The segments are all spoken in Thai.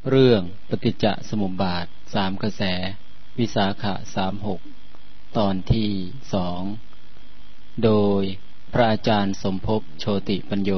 เรื่องปฏิจจสมุปบาทสามกระแสวิสาขะ36ตอนที่2โดยพระอาจารย์สมภพโชติปัญโย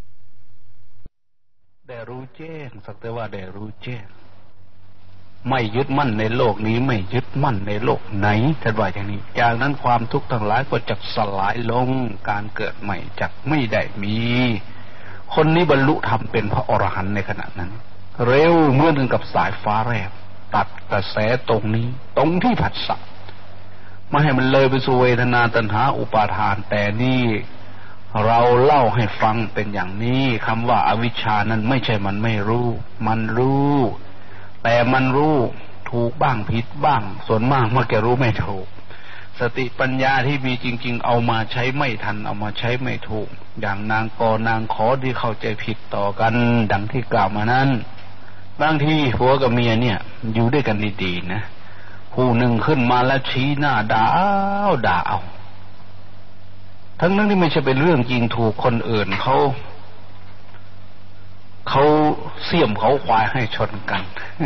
ได้รู้แจ้งสักแต่ว่าได้รู้แจ้งไม่ยึดมั่นในโลกนี้ไม่ยึดมั่นในโลกไหนท่านว่าอย่างนี้จากนั้นความทุกข์ทั้งหลายก็จะสลายลงการเกิดใหม่จักไม่ได้มีคนนี้บรรลุธรรมเป็นพระอรหันต์ในขณะนั้นเร็วเหมือนกับสายฟ้าแลบตัดกระแสตรงนี้ตรงที่ผัสสะไม่ให้มันเลยไปสู่เวทนาตัณหาอุปาทานแต่นี่เราเล่าให้ฟังเป็นอย่างนี้คำว่าอวิชชานั้นไม่ใช่มันไม่รู้มันรู้แต่มันรู้ถูกบ้างผิดบ้างส่วนมากมักจะรู้ไม่ถูกสติปัญญาที่มีจริงๆเอามาใช้ไม่ทันเอามาใช้ไม่ถูกอย่างนางกนางขอที่เข้าใจผิดต่อกันดังที่กล่าวมานั้นบางทีผัวกับเมียเนี่ยอยู่ด้วยกันดีๆนะผู้หนึ่งขึ้นมาแล้วชี้หน้าด่าเอาทั้งนั้นที่ไม่ใช่เป็นเรื่องจริงถูกคนอื่นเขาเสี่ยมเขาควายให้ชนกัน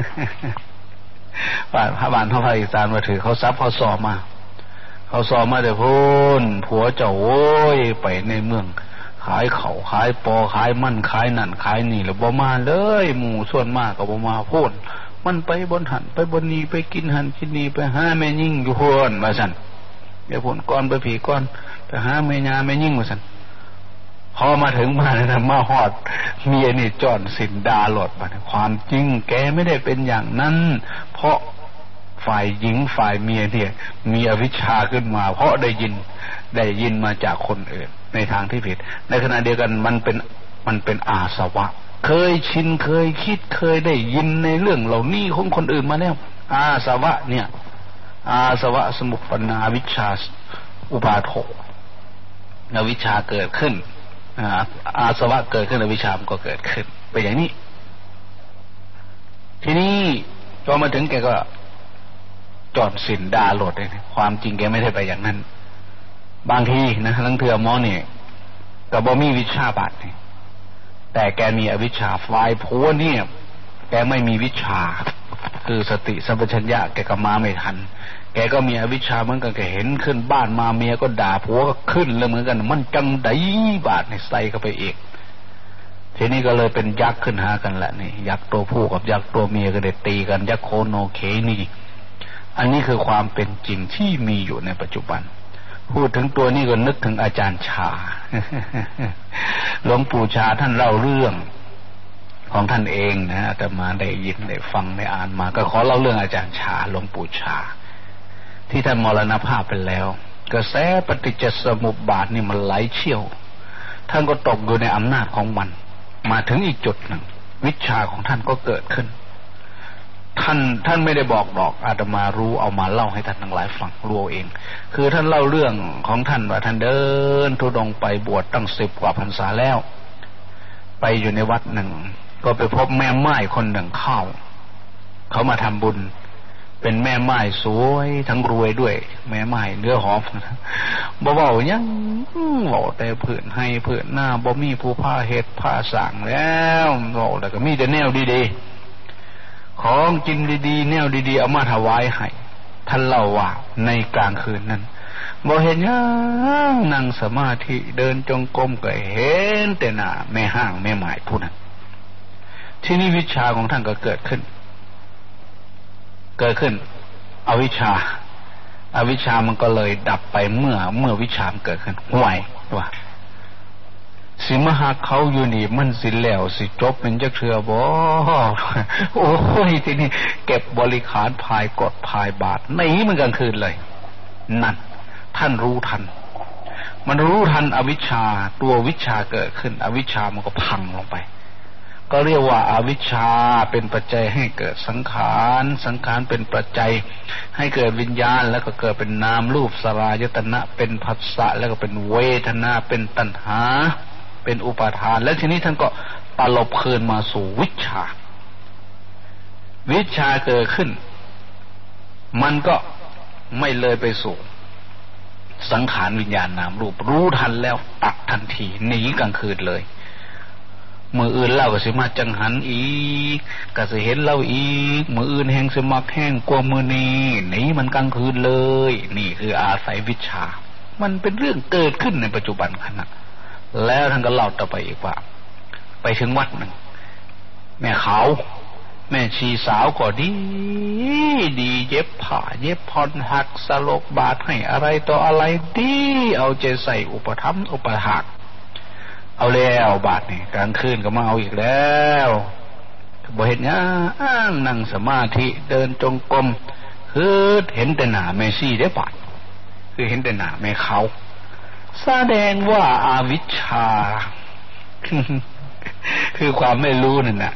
บ้านพระภาคอีสานมาถือเขาซับเขาสอบมาแต่พูนผัวเจ้าโว้ยไปในเมืองขายเขาขายปอขายมั่นขายนั่นขายนี่แล้วบ่มาเลยหมู่ส่วนมากก็บ่มาพูนมันไปบนหันไปบนนี้ไปกินหันกินนี่ไปหาแม่ยิ่งอยู่พูนว่าซั่นเดี๋ยวพูนก่อนไปผีก่อนไปหาแม่ยาแม่ยิ่งว่าซั่นพอมาถึงบ้านนะมาฮอดเมียนี่จอนสินดาหลดมาความจริงแกไม่ได้เป็นอย่างนั้นเพราะฝ่ายหญิงฝ่ายเมียเนี่ยมีอวิชชาขึ้นมาเพราะได้ยินมาจากคนอื่นในทางที่ผิดในขณะเดียวกันมันเป็นอาสวะเคยชินเคยคิดเคยได้ยินในเรื่องเหล่านี้ของคนอื่นมาแล้วอาสวะเนี่ยอาสวะสมุปปนาวิชชาอุปาโทอวิชชาเกิดขึ้นอาสวะเกิดขึ้นอวิชชามันก็เกิดขึ้นไปอย่างนี้ทีนี้พอมาถึงแกก็จอดสินดาโหลดเลยความจริงแกไม่ได้ไปอย่างนั้นบางทีนะลังเทือหมอนี่ก็บ่มีวิชาบาดนี่แต่แกมีอวิชชาฝ่ายผัวเนี่ยแกไม่มีวิชาคือสติสัมปชัญญะแกก็มาไม่ทันแกก็มีอวิชชาเหมือนกันแกเห็นขึ้นบ้านมาเมียก็ด่าผัวก็ขึ้นเลยเหมือนกันมันจังไดบาดในใส่เข้าไปอีกทีนี้ก็เลยเป็นยักษ์ขึ้นหากันแหละนี่ยักษ์ตัวผู้กับยักษ์ตัวเมียก็ได้ตีกันยักษ์โคโนเคนี่อันนี้คือความเป็นจริงที่มีอยู่ในปัจจุบันพูดถึงตัวนี้ก็นึกถึงอาจารย์ชาหลวงปู่ชาท่านเล่าเรื่องของท่านเองนะอาตมาได้ยินได้ฟังได้อ่านมาก็ขอเล่าเรื่องอาจารย์ชาหลวงปู่ชาที่ท่านมรณภาพไปแล้วกระแสปฏิจจสมุปบาทนี่มันไหลเชี่ยวท่านก็ตกอยู่ในอำนาจของมันมาถึงอีกจุดหนึ่งวิชาของท่านก็เกิดขึ้นท่านไม่ได้บอกดอกอาตมารู้เอามาเล่าให้ท่านทั้งหลายฟังรู้เองคือท่านเล่าเรื่องของท่านว่าท่านเดินธุดงค์ไปบวชตั้ง10 กว่าพรรษาแล้วไปอยู่ในวัดหนึ่งก็ไปพบแม่ไม้คนหนึ่งเขามาทำบุญเป็นแม่ไม้สวยทั้งรวยด้วยแม่ไม้เนื้อหอมบ่เว้าหยังเว้าแต่เพิ่นให้เพิ่นหน้าบ่มีผู้พาเฮ็ดพาสร้างแล้วเว้าแล้วก็มีแต่แนวดีๆของกินดีๆแนวดีๆเอามาถวายให้ท่านเล่าว่าในกลางคืนนั้นบ่เห็นหยังนั่งสมาธิเดินจงกรมก็เห็นแต่หน้าแม่ห้างแม่ไม้ผู้นั้นที่นี่วิชาของท่านก็เกิดขึ้นอวิชชามันก็เลยดับไปเมื่อวิชาเกิดขึ้นห่วยว่าสิมาหาเขาอยู่นี่มันสิแล้วสิจบเป็นจักเทื่อบ่โอ้ยทีนี้เก็บบริขารภายกดภายบาทในมันกลางคืนเลยนั่นท่านรู้ทันมันรู้ทันอวิชชาตัววิชาเกิดขึ้นอวิชชามันก็พังลงไปก็เรียกว่าอาวิชชาเป็นปัจจัยให้เกิดสังขารเป็นปัจจัยให้เกิดวิญญาณแล้วก็เกิดเป็นนามรูปสลายตนะเป็นผัสสะแล้วก็เป็นเวทนาเป็นตัณหาเป็นอุปาทานแล้วทีนี้ท่านก็ตลบคืนมาสู่วิชาเกิดขึ้นมันก็ไม่เลยไปสู่สังขารวิญญาณนามรูปรู้ทันแล้วตัดทันทีหนีกลางคืนเลยมืออื่นเล่าก็สิมาจังหันอีกก็สิเห็นเล่าอีกมืออื่นแห้งสิมักแห้งกว่ามือนี้นี่มันกลางคืนเลยนี่คืออาศัยวิชามันเป็นเรื่องเกิดขึ้นในปัจจุบันขณะแล้วท่านก็เล่าต่อไปอีกว่าไปถึงวัดหนึ่งแม่เขาแม่ชีสาวก็ดีเย็บผ้าเย็บพรหักสลกบาทให้อะไรต่ออะไรดีเอาใจใส่อุปถัมภ์อุปถากเอาแล้วบาทนี่กลางคืนก็มาเอาอีกแล้วบ่เห็นนะนั่งสมาธิเดินจงกรมคือเห็นแต่หน้าแม่ชีได้บาทคือเห็นแต่หน้าแม่เขาแสดงว่าอาวิชชา คือความไม่รู้นั่นน่ะ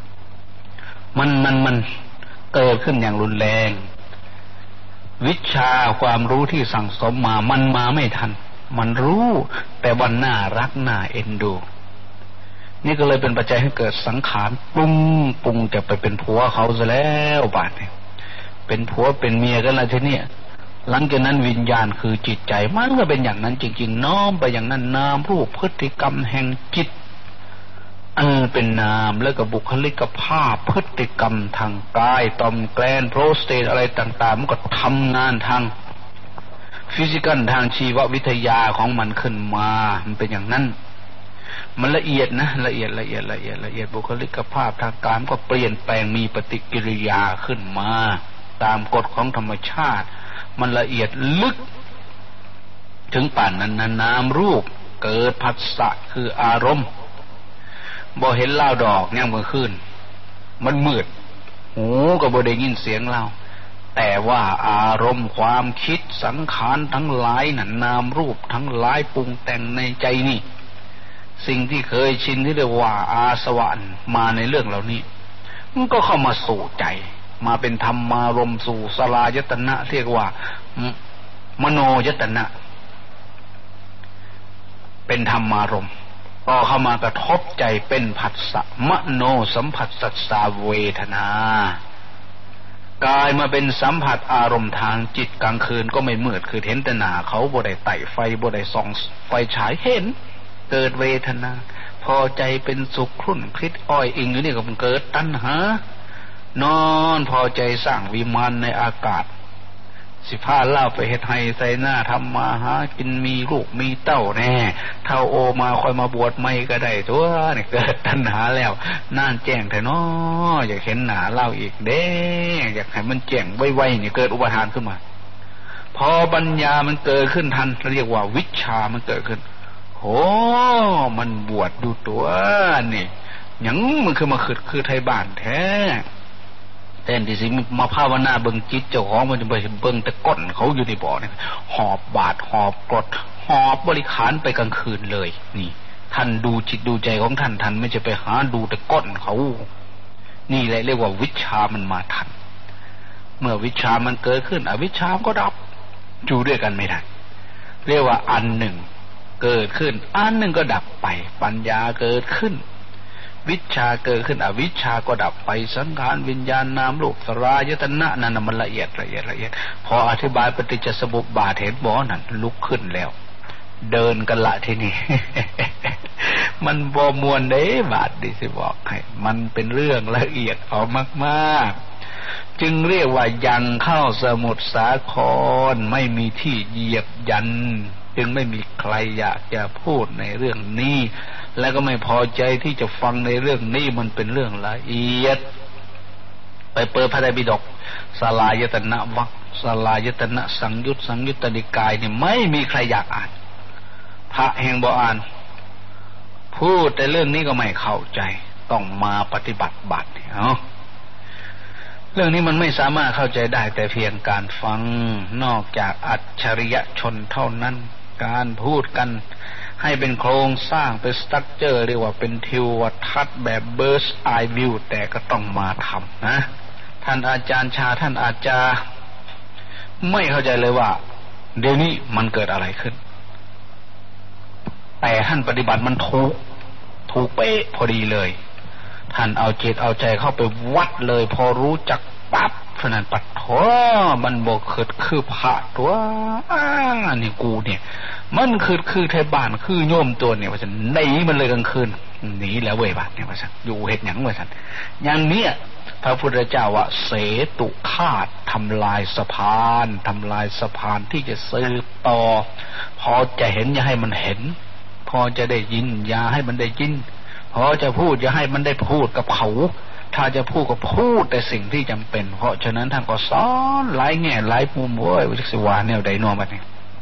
มันเกิดขึ้นอย่างรุนแรงวิชาความรู้ที่สั่งสมมามันมาไม่ทันมันรู้แต่วันน่ารักน่าเอ็นดูนี่ก็เลยเป็นปัจจัยให้เกิดสังขารปรุงจะไปเป็นผัวเขาซะแล้วบาดเนี่ยเป็นผัวเป็นเมียกันแล้วทีนี้หลังจากนั้นวิญญาณคือจิตใจมันก็เป็นอย่างนั้นจริงๆน้อมไปอย่างนั้นนามรูปพฤติกรรมแห่งจิตเป็นนามแล้วก็บุคลิกภาพพฤติกรรมทางกายต่อมแกลนโปรสเตทอะไรต่างๆมันก็ทำงานทางฟิสิกอลทางชีววิทยาของมันขึ้นมามันเป็นอย่างนั้นมันละเอียดนะละเอียดบุคลิกภาพทางกายมันก็เปลี่ยนแปลงมีปฏิกิริยาขึ้นมาตามกฎของธรรมชาติมันละเอียดลึกถึงป่านนั้นนามรูปเกิดผัสสะคืออารมณ์บ่เห็นเล่าดอกเนี่ยเมื่อคืนมันมืดหูก็บ่ได้ยินเสียงเล่าแต่ว่าอารมณ์ความคิดสังขารทั้งหลายนั่นนามรูปทั้งหลายปรุงแต่งในใจนี่สิ่งที่เคยชินที่เรียกว่าอาสวะมาในเรื่องเหล่านี้มันก็เข้ามาสู่ใจมาเป็นธรรมารมณ์สู่สลายตนะเรียกว่ามโนยตนะเป็นธรรมารมณ์ก็เข้ามากระทบใจเป็นผัสสะมโนสัมผัสสัสสาเวทนากายมาเป็นสัมผัสอารมณ์ทางจิตกลางคืนก็ไม่มืดคือเห็นแต่หน้าเขาบ่ได้ไต่ไฟบ่ได้ส่องไฟฉายเห็นเกิดเวทนาพอใจเป็นสุขครุ่นคิดอ้อยอิงอยู่นี่ก็มันเกิดตัณหานอนพอใจสร้างวิมานในอากาศสิพาเล่าไปเฮ็ดให้ใส่หน้าทำมาหากินมีลูกมีเต้าแน่เท่าโอมาคอยมาบวชไม่ก็ได้ตัวนี่เกิดตัณหาแล้วน่านแจ้งแท้น้ออยากเห็นหน้าเล่าอีกเด้อยากให้มันแจ้งไวๆนี่เกิดอุปทานขึ้นมาพอปัญญามันเกิดขึ้นทันเรียกว่าวิชามันเกิดขึ้นโหมันบวชดูตัวนี่หยังมันคือมาคือไทยบ้านแท้แทนที่สิมาภาวนาเบิ่งจิตเจ้าของมันจะไปเบิ่งแต่ก้นเขาอยู่ในบ่อเนี่ยหอบบาดหอบกรดหอบบริขารไปกลางคืนเลยนี่ท่านดูจิตดูใจของท่านไม่จะไปหาดูแต่ก้นเขานี่แหละเรียกว่าวิชามันมาทันเมื่อวิชามันเกิดขึ้นอวิชาก็ดับอยู่ด้วยกันไม่ได้เรียกว่าอันหนึ่งเกิดขึ้นอันหนึ่งก็ดับไปปัญญาเกิดขึ้นวิชาเกิดขึ้นอวิชาก็ดับไปสังขารวิญญาณนามรูปสลายตนะนั่นมันละเอียดพออธิบายปฏิจจสมุปบาทเห็นบ่นั่นลุกขึ้นแล้วเดินกันละทีนี้ มันบ่มวนเด้บาทดิสิบอกให้มันเป็นเรื่องละเอียดออกมากๆจึงเรียกว่ายังเข้าสมุทรสาครไม่มีที่เหยียบยันจึงไม่มีใครอยากจะพูดในเรื่องนี้และก็ไม่พอใจที่จะฟังในเรื่องนี้มันเป็นเรื่องละเอียดไปเปิดพระไตรปิฎกสลายตนะวรรคสลายตนะสังยุตตนิกายนี่ไม่มีใครอยากอ่านพระแห่งบ่อ่านพูดแต่เรื่องนี้ก็ไม่เข้าใจต้องมาปฏิบัติบัตรเรื่องนี้มันไม่สามารถเข้าใจได้แต่เพียงการฟังนอกจากอัจฉริยชนเท่านั้นการพูดกันให้เป็นโครงสร้างเป็นสตรัคเจอร์เรียกว่าเป็นทิวทัศน์แบบ bird's eye view แต่ก็ต้องมาทำนะท่านอาจารย์ชาท่านอาจจะไม่เข้าใจเลยว่าเดี๋ยวนี้มันเกิดอะไรขึ้นแต่ท่านปฏิบัติมันถูกเป๊ะพอดีเลยท่านเอาจิตเอาใจเข้าไปวัดเลยพอรู้จักปั๊บขนาดปัดโถมันบอกเกิดคือพระตัวนี่กูเนี่ยมันคือไทยบ้านคือโยมตัวเนี่ยว่าฉันหนีมันเลยกลางคืนหนีแล้วเว้ยบ้านเนี่ยว่าฉันอยู่เฮ็ดหยังว่าฉันอย่างเนี้ยพระพุทธเจ้าว่าเสตุฆาตทำลายสะพานที่จะสืบต่อพอจะเห็นอย่าให้มันเห็นพอจะได้ยินอย่าให้มันได้ยินพอจะพูดอย่าให้มันได้พูดกับเขาถ้าจะพูดก็พูดแต่สิ่งที่จำเป็นเพราะฉะนั้นท่านก็สอนหลายแง่หลายมุมโว้ยวิสิวาแนวใดนอบัดนี้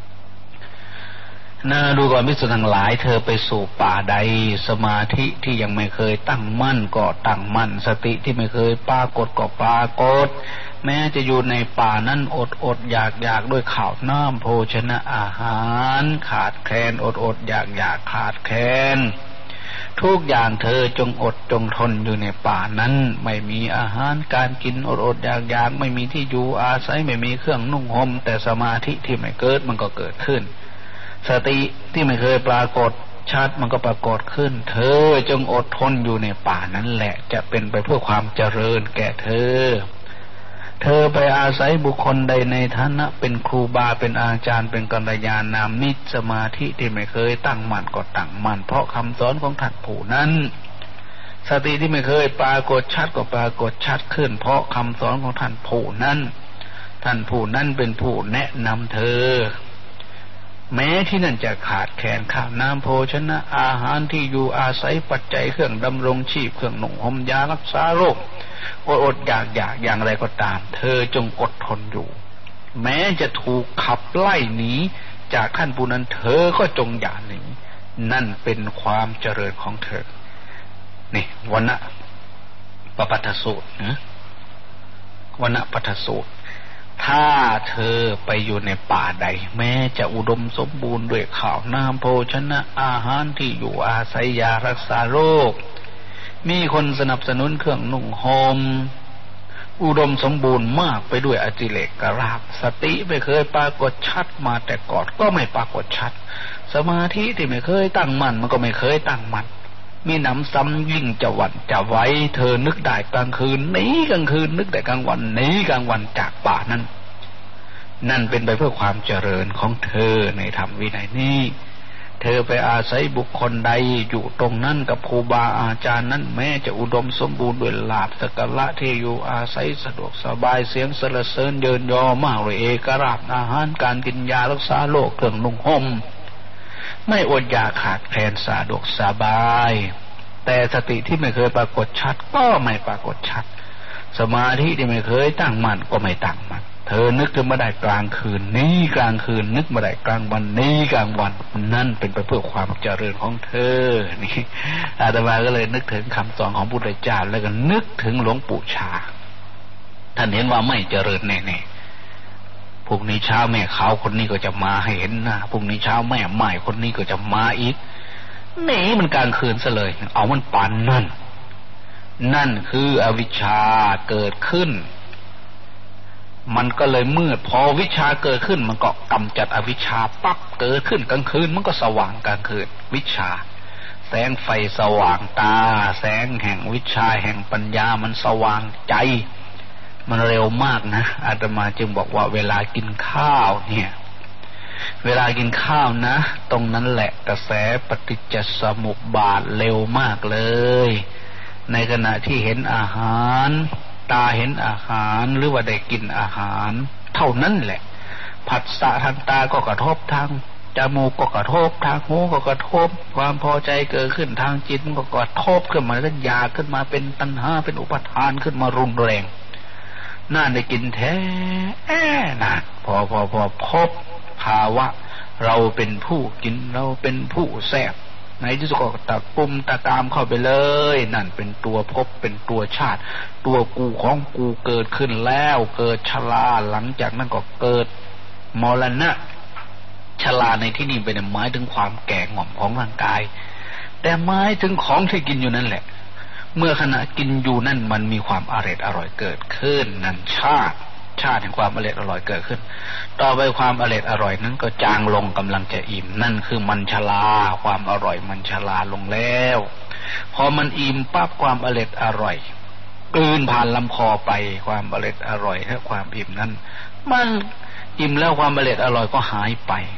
น่าดูก่อนภิกษุทั้งหลายเธอไปสู่ป่าใดสมาธิที่ยังไม่เคยตั้งมั่นก็ตั้งมั่นสติที่ไม่เคยปรากฏก็ปรากฏแม้จะอยู่ในป่านั้นอดอยากด้วยข้าวน้ำโภชนะอาหารขาดแคลนอดอยากขาดแคลนทุกอย่างเธอจงอดจงทนอยู่ในป่านั้นไม่มีอาหารการกินอดอยากไม่มีที่อยู่อาศัยไม่มีเครื่องนุ่งห่มแต่สมาธิที่ไม่เกิดมันก็เกิดขึ้นสติที่ไม่เคยปรากฏชัดมันก็ปรากฏขึ้นเธอจงอดทนอยู่ในป่านั้นแหละจะเป็นไปเพื่อความเจริญแก่เธอไปอาศัยบุคคลใดในฐานะเป็นครูบาเป็นอาจารย์เป็นกัลยาณมิตรสมาธิที่ไม่เคยตั้งมั่นก็ตั้งมั่นเพราะคำสอนของท่านผู้นั้นสติที่ไม่เคยปรากฏชัดก็ปรากฏชัดขึ้นเพราะคำสอนของท่านผู้นั้นเป็นผู้แนะนำเธอแม้ที่นั่นจะขาดแคลนข้าวน้ำโภชนะอาหารที่อยู่อาศัยปัจจัยเครื่องดำรงชีพเครื่องนุ่งห่มยารักษาโรคอดอยากอย่างไรก็ตามเธอจงอดทนอยู่แม้จะถูกขับไล่หนีจากท่านผู้นั้นเธอก็จงอย่าหนีนั่นเป็นความเจริญของเธอนี่วนะปปัฏฐสูตรนะวนะปปัฏฐสูตรถ้าเธอไปอยู่ในป่าใดแม้จะอุดมสมบูรณ์ด้วยข้าวน้ำโภชนะอาหารที่อยู่อาศัยยารักษาโรคมีคนสนับสนุนเครื่องนุ่งห่มอุดมสมบูรณ์มากไปด้วยอจิเลกราภสติไม่เคยปรากฏชัดมาแต่ก่อนก็ไม่ปรากฏชัดสมาธิที่ไม่เคยตั้งมั่นมันก็ไม่เคยตั้งมั่นมีน้ำซ้ำยิ่งจะหวั่นจะไว้เธอนึกได้กลางคืนหนีกลางคืนนึกได้กลางวันหนีกลางวันจากป่านั่นเป็นไปเพื่อความเจริญของเธอในธรรมวินัยนี้เธอไปอาศัยบุคคลใดอยู่ตรงนั้นกับครูบาอาจารย์นั้นแม้จะอุดมสมบูรณ์ด้วยลาภสักการะที่อยู่อาศัยสะดวกสบายเสียงสรรเสริญเยินยอมากเลยเอกราชอาหารการกินยารักษาโรคเครื่องนุ่งห่มไม่อดอยากขาดแคลนสะดวกสบายแต่สติที่ไม่เคยปรากฏชัดก็ไม่ปรากฏชัดสมาธิที่ไม่เคยตั้งมั่นก็ไม่ตั้งมั่นเธอนึกถึงมาได้กลางคืนนี้กลางคืนนึกมาได้กลางวันนี้กลางวันนั่นเป็นไปเพื่อความเจริญของเธอนี่อาตมาก็เลยนึกถึงคำสอนของพุทธเจ้าแล้วก็นึกถึงหลวงปู่ชาท่านเห็นว่าไม่เจริญแน่ๆพรุ่งนี้เช้าแม่ขาวคนนี้ก็จะมาให้เห็นหน้าพรุ่งนี้เช้าแม่ใหม่คนนี้ก็จะมาอีกหนีมันกลางคืนซะเลยเอามันปั่นนั่นคืออวิชชาเกิดขึ้นมันก็เลยมืดพอวิชาเกิดขึ้นมันก็กำจัดอวิชชาปั๊บเกิดขึ้นกลางคืนมันก็สว่างกลางคืนวิชาแสงไฟสว่างตาแสงแห่งวิชาแห่งปัญญามันสว่างใจมันเร็วมากนะอาตมาจึงบอกว่าเวลากินข้าวเนี่ยเวลากินข้าวนะตรงนั้นแหละกระแสปฏิจจสมุปบาทเร็วมากเลยในขณะที่เห็นอาหารตาเห็นอาหารหรือว่าได้กินอาหารเท่านั้นแหละผัสสะทางตาก็กระทบทางจมูกก็กระทบทางหูก็กระทบความพอใจเกิดขึ้นทางจิตมันก็กระทบขึ้นมาแล้วอยากขึ้นมาเป็นตัณหาเป็นอุปทานขึ้นมารุนแรงน่าได้กินแท้น่ะพอพบภาวะเราเป็นผู้กินเราเป็นผู้แซ่บในที่สุดก็ตะปุ่มตะตามเข้าไปเลยนั่นเป็นตัวภพเป็นตัวชาติตัวกูของกูเกิดขึ้นแล้วเกิดชราหลังจากนั้นก็เกิดมรณะชราในที่นี้เป็นหมายถึงความแก่ง่อมของร่างกายแต่หมายถึงของที่กินอยู่นั่นแหละเมื่อขณะกินอยู่นั่นมันมีความอร่อยเกิดขึ้นนั่นชาติแห่งความอร่อยเกิดขึ้นต่อไปความอร่อยนั้นก็จางลงกำลังจะอิ่มนั่นคือมันชราความอร่อยมันชราลงแล้วพอมันอิ่มปั๊บความอร่อยกลืนผ่านลำคอไปความอร่อยและความอิ่มนั้นมันอิ่มแล้วความอร่อยก็หายไป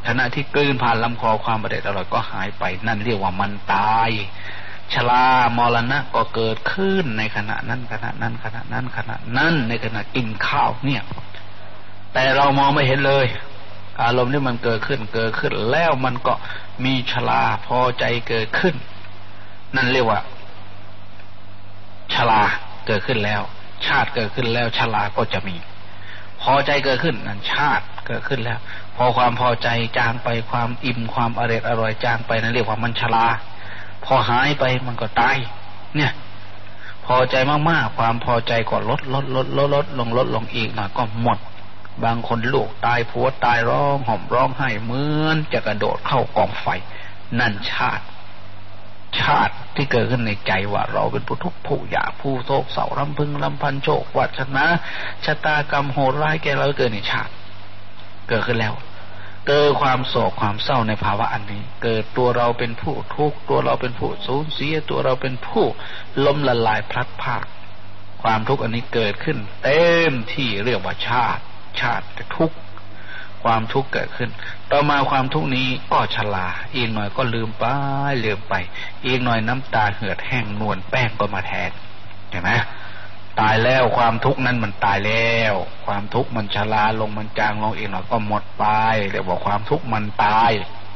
ขณะที่กลืนผ่านลำคอความอร่อยก็หายไปนั่นเรียกว่ามันตายชรามรณะก็เกิดขึ้นในขณะนั้นในขณะกินข้าวเนี่ยแต่เรามองไม่เห็นเลยอารมณ์ที่มันเกิดขึ้นแล้วมันก็มีชราพอใจเกิดขึ้นนั่นเรียกว่าชราเกิดขึ้นแล้วชาติเกิดขึ้นแล้วชราก็จะมีพอใจเกิดขึ้นนั่นชาติเกิดขึ้นแล้วพอความพอใจจางไปความอิ่มความอร่อยจางไปนั่นเรียกว่ามันชราพอหายไปมันก็ตายเนี่ยพอใจมากๆความพอใจก็ลดลงอีกหน่อยก็หมดบางคนลูกตายผัวตายร้องห่มร้องไห้เหมือนจะกระโดดเข้ากองไฟนั่นชาติที่เกิดขึ้นในใจว่าเราเป็นผู้ทุกข์ผู้ยากผู้โศกเศร้ารำพึงรำพันโชควาสนาชะตากรรมโหดร้ายแก่เราเกิดในชาติเกิดขึ้นแล้วเกิดความโศกความเศร้าในภาวะอันนี้เกิดตัวเราเป็นผู้ทุกข์ตัวเราเป็นผู้สูญเสียตัวเราเป็นผู้ล้มละลายพลัดพรากความทุกข์อันนี้เกิดขึ้นเต็มที่เรียกว่าชาติทุกข์ความทุกข์เกิดขึ้นต่อมาความทุกข์นี้ก็ชราอีกหน่อยก็ลืมไปอีกหน่อยน้ำตาเหือดแห้งนวลแป้งก็มาแทนเห็นไหมตายแล้วความทุกข์นั้นมันตายแล้วความทุกข์มันชราลงมันจางลงอีกหน่อยก็หมดไปเรียกว่าความทุกข์มันตาย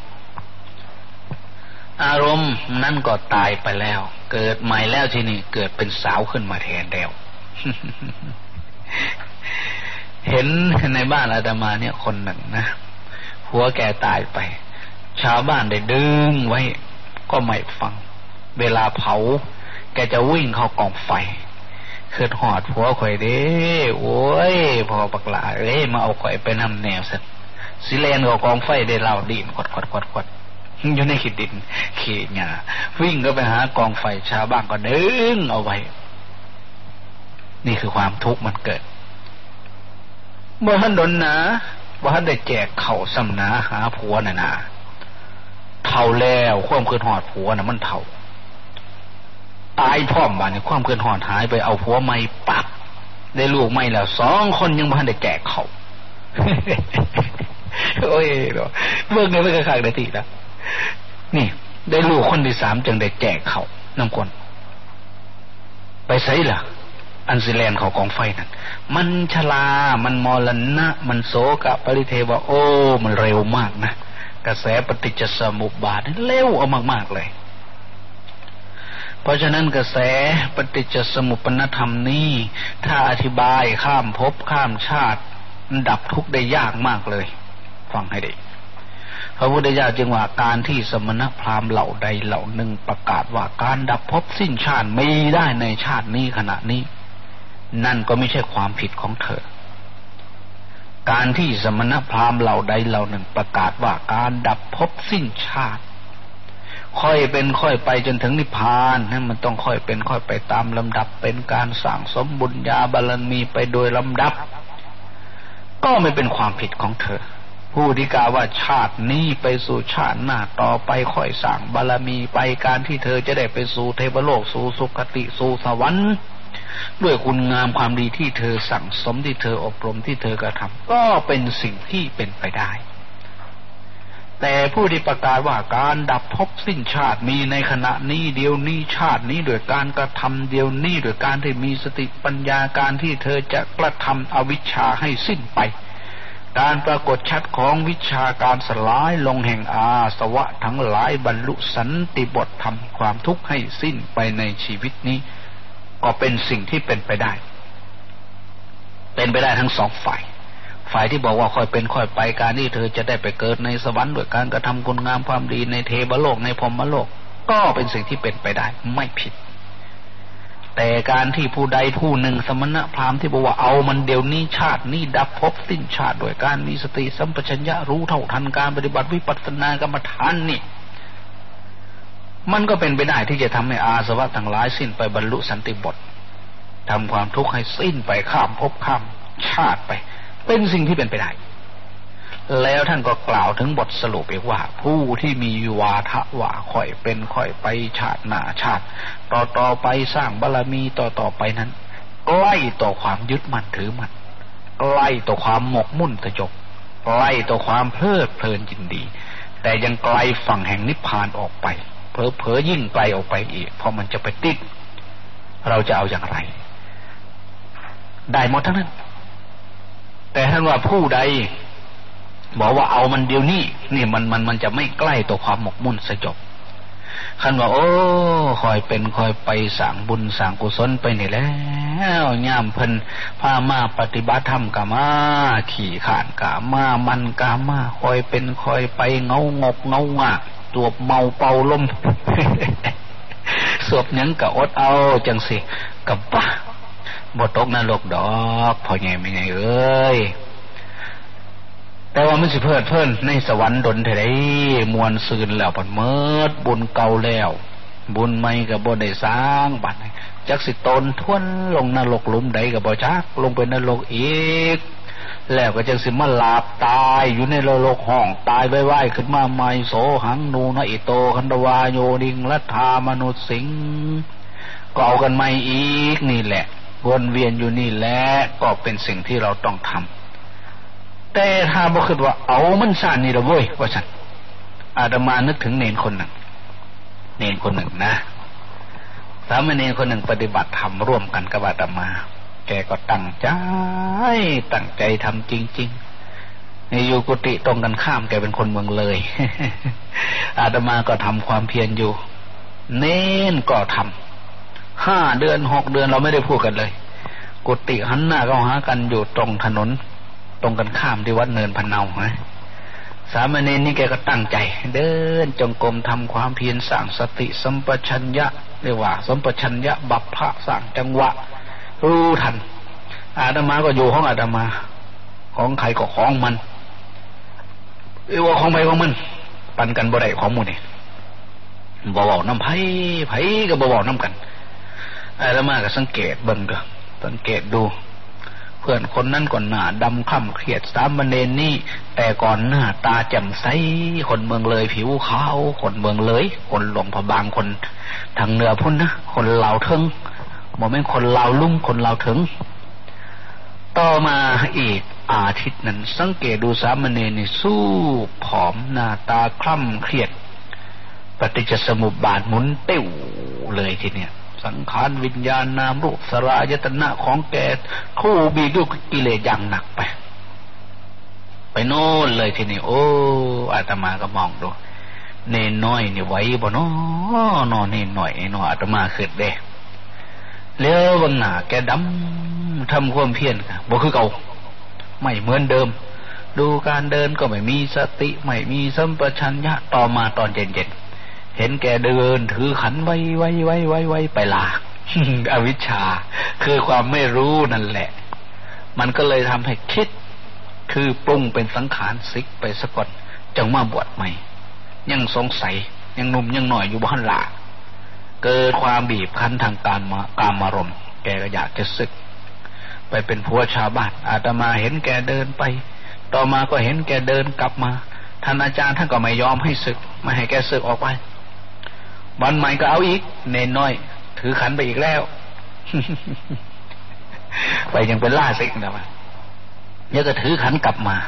อารมณ์นั่นก็ตายไปแล้วเกิดใหม่แล้วทีนี้เกิดเป็นสาวขึ้นมาแทนแล้ว เห็นในบ้านอาตมาเนี่ยคนหนึ่งนะผัวแกตายไปชาวบ้านได้ดึงไว้ก็ไม่ฟังเวลาเผาแกจะวิ่งเข้ากองไฟคือหอดผัวข่อยเด้โอ้ยพอปักหลามาเอาข่อยไปนำแนวสัตว์สิเลนกับกองไฟได้เล่าดินกดอยู่ในขีดดินขีดหญ้าวิ่งก็ไปหากองไฟชาวบ้านก็ดึงเอาไว้นี่คือความทุกข์มันเกิดบ่ทันดนนะบ่ทันได้แจกเข่าสำนาหาผัวน่ะนะเท่าแล้วความคืนหอดผัวน่ะมันเท่าตายพร้อมบ้านนี่ความคืนหอดหายไปเอาผัวใหม่ปักได้ลูกใหม่แล้ว2คนยังบ่ทันได้แจกเข่า โอ้ยเบิ่งเนี่ยมันก็คักได้ติละนี่ได้ลูกคนที่3จึงได้แจกเข่านำคนไปไสล่ะอันสิแลนเขากองไฟนั่นมันชรามันมรณะมันโสกะปริเทวะโอ้มันเร็วมากนะกระแสปฏิจจสมุปบาทเร็วเอามากๆเลยเพราะฉะนั้นกระแสปฏิจจสมุปปนธรรมนี้ถ้าอธิบายข้ามภพข้ามชาติดับทุกข์ได้ยากมากเลยฟังให้ดีพระพุทธเจ้าจึงว่าการที่สมณพราหมณ์เหล่าใดเหล่าหนึ่งประกาศว่าการดับภพสิ้นชาติมีได้ในชาตินี้ขณะนี้นั่นก็ไม่ใช่ความผิดของเธอการที่สมณพราหมณ์เหล่าใดเหล่าหนึ่งประกาศว่าการดับภพสิ้นชาติค่อยเป็นค่อยไปจนถึงนิพพานนั้นมันต้องค่อยเป็นค่อยไปตามลำดับเป็นการสั่งสมบุญญาบารมีไปโดยลำดับก็ไม่เป็นความผิดของเธอผู้ที่กล่าวว่าชาตินี้ไปสู่ชาติหน้าต่อไปค่อยสั่งบารมีไปการที่เธอจะได้ไปสู่เทวโลกสู่สุคติสู่สวรรค์ด้วยคุณงามความดีที่เธอสั่งสมที่เธออบรมที่เธอกระทำก็เป็นสิ่งที่เป็นไปได้แต่ผู้ที่ประกาศว่าการดับภพสิ้นชาติมีในขณะนี้เดียวนี้ชาตินี้โดยการกระทำเดียวนี้โดยการที่มีสติปัญญาการที่เธอจะกระทำอวิชชาให้สิ้นไปการปรากฏชัดของวิชาการสลายลงแห่งอาสวะทั้งหลายบรรลุสันติบททำความทุกข์ให้สิ้นไปในชีวิตนี้ก็เป็นสิ่งที่เป็นไปได้ทั้งสองฝ่ายที่บอกว่าค่อยเป็นค่อยไปการที่เธอจะได้ไปเกิดในสวรรค์ด้วยการกระทำคุณงามความดีในเทวโลกในพรหมโลกก็เป็นสิ่งที่เป็นไปได้ไม่ผิดแต่การที่ผู้ใดผู้หนึ่งสมณพราหมณ์ที่บอกว่าเอามันเดี๋ยวนี้ชาตินี้ดับภพสิ้นชาติด้วยการมีสติสัมปชัญญะรู้เท่าทันการปฏิบัติวิปัสสนากรรมฐานนี่มันก็เป็นไปได้ที่จะทำให้อาสวะทั้งหลายสิ้นไปบรรลุสันติบททำความทุกข์ให้สิ้นไปข้ามภพข้ามชาติไปเป็นสิ่งที่เป็นไปได้แล้วท่านก็กล่าวถึงบทสรุปอีกว่าผู้ที่มีวาทะว่าค่อยเป็นค่อยไปชาติหน้าชาติต่อไปสร้างบารมีต่อไปนั้นใกล้ต่อความยึดมั่นถือมั่นใกล้ต่อความหมกมุ่นตะจบใกล้ต่อความเพลิดเพลินยินดีแต่ยังไกลฝั่งแห่งนิพพานออกไปเผลอๆยิ่งไกลออกไปอีกเพราะมันจะไปติดเราจะเอาอย่างไรได้หมดทั้งนั้นแต่ท่านว่าผู้ใดบอกว่าเอามันเดี๋ยวนี้นี่มันจะไม่ใกล้ต่อความหมกมุ่นสยบคันว่าโอ้คอยเป็นคอยไปสร้างบุญสร้างกุศลไปนี่แล้วย่ามเพิ่นพามาปฏิบัติธรรมกะมาขี่ข้านกะมามันกะมาคอยเป็นคอยไปเงางกเงางะตัวเมาเป่าลม สวบหยังกะอดเอาจังสิกะบ้าบ่ตกนรกดอกพ่อใหญ่แม่ใหญ่เอ้ยแต่ว่ามันสิเพลิดเพลินในสวรรค์ดนเท่าใดมวลซืนแล้วบัดเมิดบุญเก่าแล้วบุญใหม่ก็บ่ได้สร้างบัดจักสิตนทวนลงนรกหลุมใดก็บ่จักลงไปนรกอีกแล้วก็จังสิมาลาบตายอยู่ในนรกห้องตายไว้ๆขึ้นมาใหม่โสหังนูนะอิโตคันตวาโยนิงลัทธามนุษย์สิงก็เอากันใหม่อีกนี่แหละวนเวียนอยู่นี่แหละก็เป็นสิ่งที่เราต้องทำแต่ถ้าบ่คิดว่าเอามันซ่านนี่ละเว้ยว่าซั่นอาตมานึกถึงเนนคนหนึ่งนะสามเณรคนหนึ่งปฏิบัติธรรมร่วมกันกับอาตมาแกก็ตั้งใจทำจริงๆในอยู่กุฏิตรงกันข้ามแกเป็นคนเมืองเลยอาตมาก็ทำความเพียรอยู่เน้นก็ทำ5 เดือน 6 เดือนเราไม่ได้พูดกันเลยกุฏิหันหน้าเข้าหากันอยู่ตรงถนนตรงกันข้ามที่วัดเนินพะเนานะสามเณรนี่แกก็ตั้งใจเดินจงกรมทำความเพียรสร้างสติสัมปชัญญะเรียกว่าสัมปชัญญะบัพพะสร้างจังหวะรู้ทันอาตมาก็อยู่ของอาตมาของใครก็ของมันเรียกว่าของใครของมันปันกันบ่ได้ของหมู่นี่บ่เว้าน้ำไผก็บ่เว้าน้ำกันอาตมาก็สังเกตเบิ่งก็สังเกตดูเพื่อนคนนั้นก่อนหน้าดำคล้ำเครียดสามเณรนี่แต่ก่อนหน้าตาแจ่มใสคนเมืองเลยผิวขาวคนเมืองเลยคนหลวงพระบางคนทางเหนือพุ่นนะคนลาวเทิงบ่แม่นคนลาวลุ่มคนลาวถึงต่อมาอีกอาทิตย์นั้นสังเกตดูสามเณรนี่สู้ผอมหน้าตาคล้ำเครียดปฏิจจสมุปบาทหมุนติ้วเลยทีเนี้ยสังขารวิญญาณนามรูปสลายตนะของแกคู่บีด้วยกิเลสอย่างหนักไปโน่นเลยทีนี้โอ้อาตมาก็มองดูเนนน้อยนี่ไหวบ่น้อนอนเนนหน่อยเนาะอาตมาคิดเด้แล้วบางหน้าแกดำทำความเพียรบ่คือเก่าไม่เหมือนเดิมดูการเดินก็ไม่มีสติไม่มีสัมปชัญญะต่อมาตอนเย็นเห็นแกเดินถือขันไว้ไปลา อวิชชาคือความไม่รู้นั่นแหละมันก็เลยทำให้คิดคือปรุงเป็นสังขารสิกไปซะก่อนจังมาบวชใหม่ยังสงสัยยังหนุ่มยังหน่อยอยู่บ้านหลาเกิดความบีบคั้นทางกามารมณ์แกก็อยากจะสึกไปเป็นผัวชาวบ้านอาตมาเห็นแกเดินไปต่อมาก็เห็นแกเดินกลับมาท่านอาจารย์ท่านก็ไม่ยอมให้สึกไม่ให้แกสึกออกไปวันใหม่ก็เอาอีกเนนน้อยถือขันไปอีกแล้ว ไปยังเป็นล่าศึกนะมันแล้วก็ถือขันกลับมา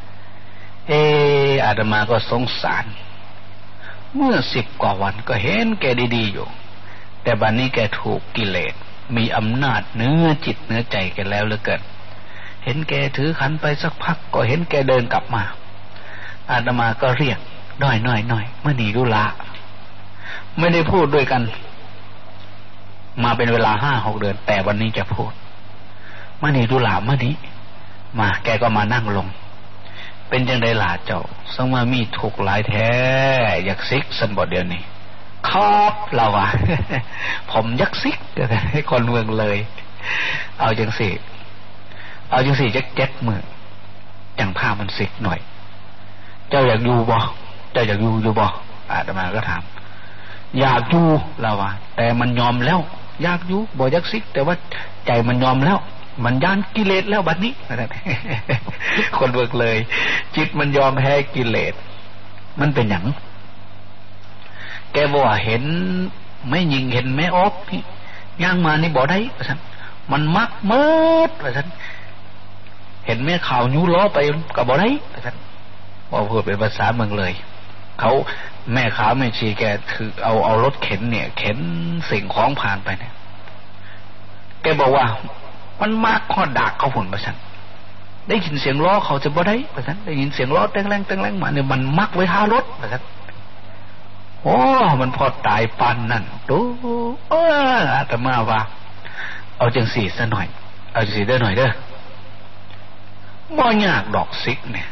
อาตมาก็สงสารเมื่อ10 กว่าวันก็เห็นแกดีๆอยู่แต่บัดนี้แกถูกกิเลสมีอำนาจเนื้อจิตเนื้อใจแกแล้วเหลือเกินเห็นแกถือขันไปสักพักก็เห็นแกเดินกลับมาอาตมาก็เรียกน้อยเมื่อนี้ดูละไม่ได้พูดด้วยกันมาเป็นเวลา 5-6 เดือนแต่วันนี้จะพูดเมื่อนี้ดูละเมื่อนี้มาแกก็มานั่งลงเป็นจังได๋ล่ะเจ้าสังว่ามีทุกข์หลายแท้อยากซิกซั่นบ่เดี๋ยวนี้ครับเราว่า ผมยักซิกให้คนเมืองเลยเอาจังสี่จัก7 มื้อจังพามันซิกหน่อยเจ้าอยากอยู่บ่อาตมาก็ถามอยากอยู่เราว่าแต่มันยอมแล้วอยากอยู่บ่ยักซิกแต่ว่าใจมันยอมแล้วมันย่านกิเลสแล้วบัดนี้ คนเบิกเลยจิตมันยอมแพ้กิเลสมันเป็นหยังแกบอกว่าเห็นไม่ยิงเห็นแม่อบนี่ย่างมานี่บ่ได้ว่าซั่นมันมักเมิดว่าซั่นเห็นแม่ข่าวยูล้อไปกับบ่ได้ท่านว่าพูดเป็นภาษาเมืองเลยเขาแม่ขาวแม่ชีแกถือเอารถเข็นเนี่ยเข็นสิ่งของผ่านไปเนี่ยแกบอกว่ามันมากข้อดักเขาผลประชันได้ยินเสียงล้อเขาจะบ่ได้ประชันได้ยินเสียงล้อแตงแรงแตงแรงมาเนี่ยมันมักไว้ท่ารถประชันโอ้มันพอตายปันนั่นดูอาตมาว่าเอาจังสีซะหน่อยเอาจังสีได้หน่อยเด้อบ่ยากดอกซิกเนี่ย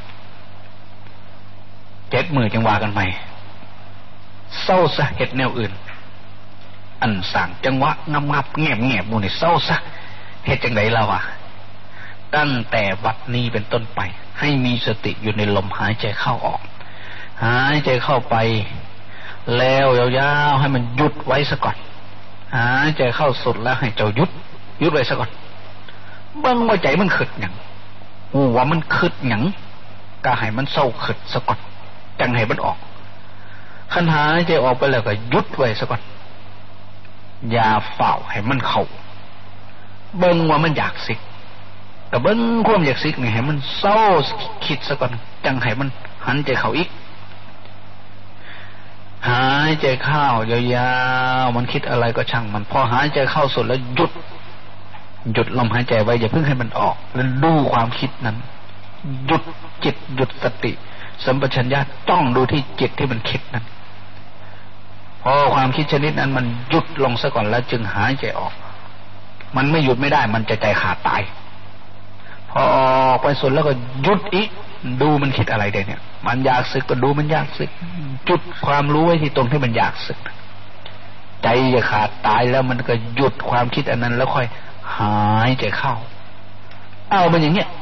7 มื้อจังว่ากันใหม่เศร้าซะเฮ็ดแนวอื่นอันสั่งจังหวะงับๆแงบๆหมู่นี่เศร้าซะเฮ็ดจังได๋ล่ะวะตั้งแต่บัดนี้เป็นต้นไปให้มีสติอยู่ในลมหายใจเข้าออกหายใจเข้าไปแล้วยาวๆให้มันหยุดไว้ซะก่อนหายใจเข้าสุดแล้วให้เจ้าหยุดไว้ซะก่อนเบิ่งว่าใจมันคิดหยังว่ามันคิดหยังก็ให้มันเศร้าคิดซะก่อนจังให้มันออกคันหายใจออกไปแล้วก็หยุดไว้ซะก่อนอย่าเฝ้าให้มันเข้าเบิ่งว่ามันอยากสิกแต่เบิ่งความอยากสิกนี่ให้มันเศร้าคิดซะก่อนจังให้มันหันใจเข้าอีกหายใจเข้ายาวๆมันคิดอะไรก็ช่างมันพอหายใจเข้าสุดแล้วหยุดลมหายใจไว้อย่าเพิ่งให้มันออกแล้วดูความคิดนั้นหยุดจิตหยุดสติสัมปชัญญะต้องดูที่จิตที่มันคิดนั้นพอความคิดชนิดนั้นมันหยุดลงซะก่อนแล้วจึงหายใจออกมันไม่หยุดไม่ได้มันจะใจขาดตายพอออกไปสุดแล้วก็หยุดอีกดูมันคิดอะไรเดี๋ยวนี้มันอยากสึกก็ดูมันอยากสึกจุดความรู้ไว้ที่ตรงที่มันอยากสึกใจจะขาดตายแล้วมันก็หยุดความคิดอันนั้นแล้วค่อยหายใจเข้าเอาเป็นอย่างเงี้ย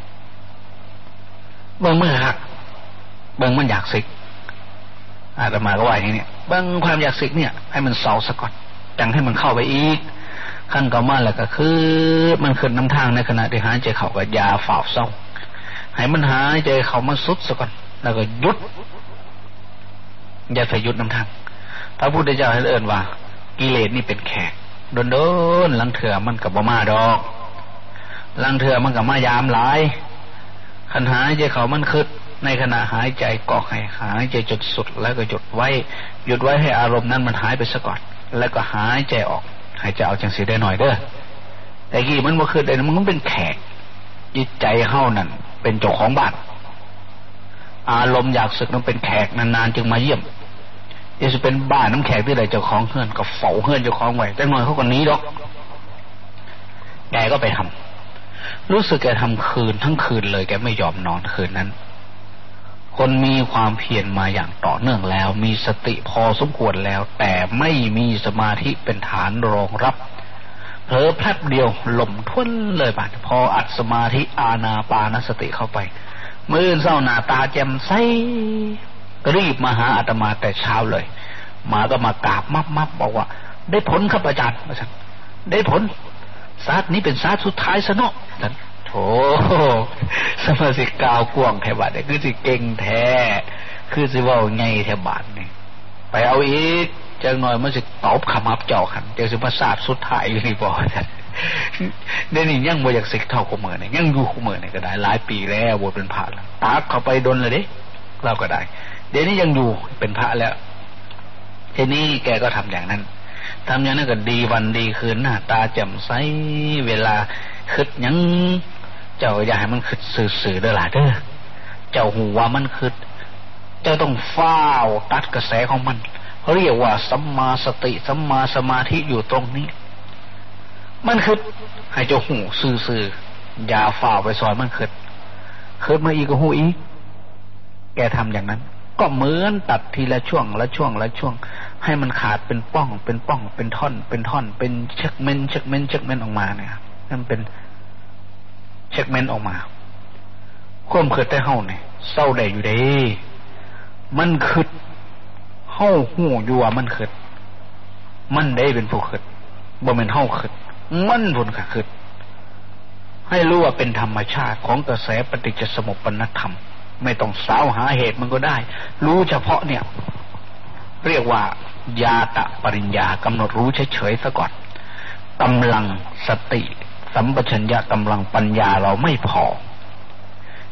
เบิ่งมือหักเบิ่งมันอยากสึกอาตมาก็ว่าอย่างนี้เบิ่งความอยากสึกเนี่ยให้มันเศร้าซะก่อนจังให้มันเข้าไปอีกขั้นต่อมาแล้วก็คือมันขึ้นน้ำทางในขณะที่หายใจเข้าก็ยาฝ่าเศร้าให้มันหายใจเข้ามาสุดซะก่อนแล้วก็หยุดอย่าไปหยุดน้ำทางพระพุทธเจ้าให้เอิ้นว่ากิเลสนี่เป็นแขกโดนๆลังเถื่อมันก็บ่มาดอกลังเถื่อมันก็มายามหลายคันหายใจเข้ามันคึดในขณะหายใจก็ให้หายใจจนสุดแล้วก็หยุดไว้ให้อารมณ์นั้นมันหายไปซะก่อนแล้วก็หายใจออกหายใจเอาจังสิได้หน่อยเด้อแต่กี้มันบ่คือได้มันเป็นแขกจิตใจเฮานั่นเป็นเจ้าของบ้านอารมณ์อยากสึกนั้นเป็นแขกนานๆจึงมาเยี่ยมจะเป็นบ้านน้ำแขกที่ใดเจ้าของเฮือนก็เฝ้าเฮือนเจ้าของไว้แต่หน่อยเขาก็หนีดอกแกก็ไปทำรู้สึกแกทำคืนทั้งคืนเลยแกไม่ยอมนอนคืนนั้นคนมีความเพียรมาอย่างต่อเนื่องแล้วมีสติพอสมควรแล้วแต่ไม่มีสมาธิเป็นฐานรองรับเผลอแป๊บเดียวหล่มทุ่นเลยบาดพออัดสมาธิอานาปานสติเข้าไปมื้อเช้าหน้าตาแจ่มใสรีบมาหาอาตมาแต่เช้าเลยมาก็มากราบมับบอกว่าได้ผลครับอาจารย์ได้ผลศาสตร์นี้เป็นศาสตร์สุดท้ายซะเนาะท่านโธ่สมาสิกาวกวงแท้บาดนี่คือสิเก่งแท้คือสิเว้าไงแท้บาดนี่ไปเอาอีกจังหน่อยมันสิตอบคำอับเจ้าคันจังสิมาศาสตร์สุดท้ายอยู่นี่บ่ท่านเดี๋ยวนี้ยังบ่อยากศึกเท่าคุมื้อนี่ยังอยู่คุมื้อนี่ก็ได้หลายปีแล้วบวชเป็นพระแล้วตากเข้าไปดนเลยเด้เราก็ได้เดี๋ยวนี้ยังอยู่เป็นพระแล้วทีนี้แกก็ทำอย่างนั้นก็ดีวันดีคืนหน้าตาแจ่มใสเวลาคิดหยังเจ้าอย่าให้มันคิดซื่อๆเด้อล่ะเด้อเจ้าหูว่ามันคิดเจ้าต้องฟ้าวตัดกระแสของมันเรียกว่าสัมมาสติสัมมาสมาธิอยู่ตรงนี้มันคิดให้เจ้าหูซื่อๆอย่าฟ้าวไปซอยมันคิดมาอีกก็หูอีกแกทำอย่างนั้นก็เหมือนตัดทีละช่วงให้มันขาดเป็นป้องเป็นท่อนเป็นเช็คเมนต์ออกมาเนี่ยนั่นเป็นเช็คเมนต์ออกมาความคิดแต่เฮาเนี่ยเศร้าได้อยู่เด้มันคิดเฮาหู้อยู่ว่ามันคิดมันได้เป็นผู้คิดบ่แม่นเฮาคิดมันผลคิดให้รู้ว่าเป็นธรรมชาติของกระแสปฏิจจสมุปปนธรรมไม่ต้องสาวหาเหตุมันก็ได้รู้เฉพาะเนี่ยเรียกว่าญาตปริญญากำหนดรู้เฉยๆซะก่อนกำลังสติสัมปชัญญะกำลังปัญญาเราไม่พอ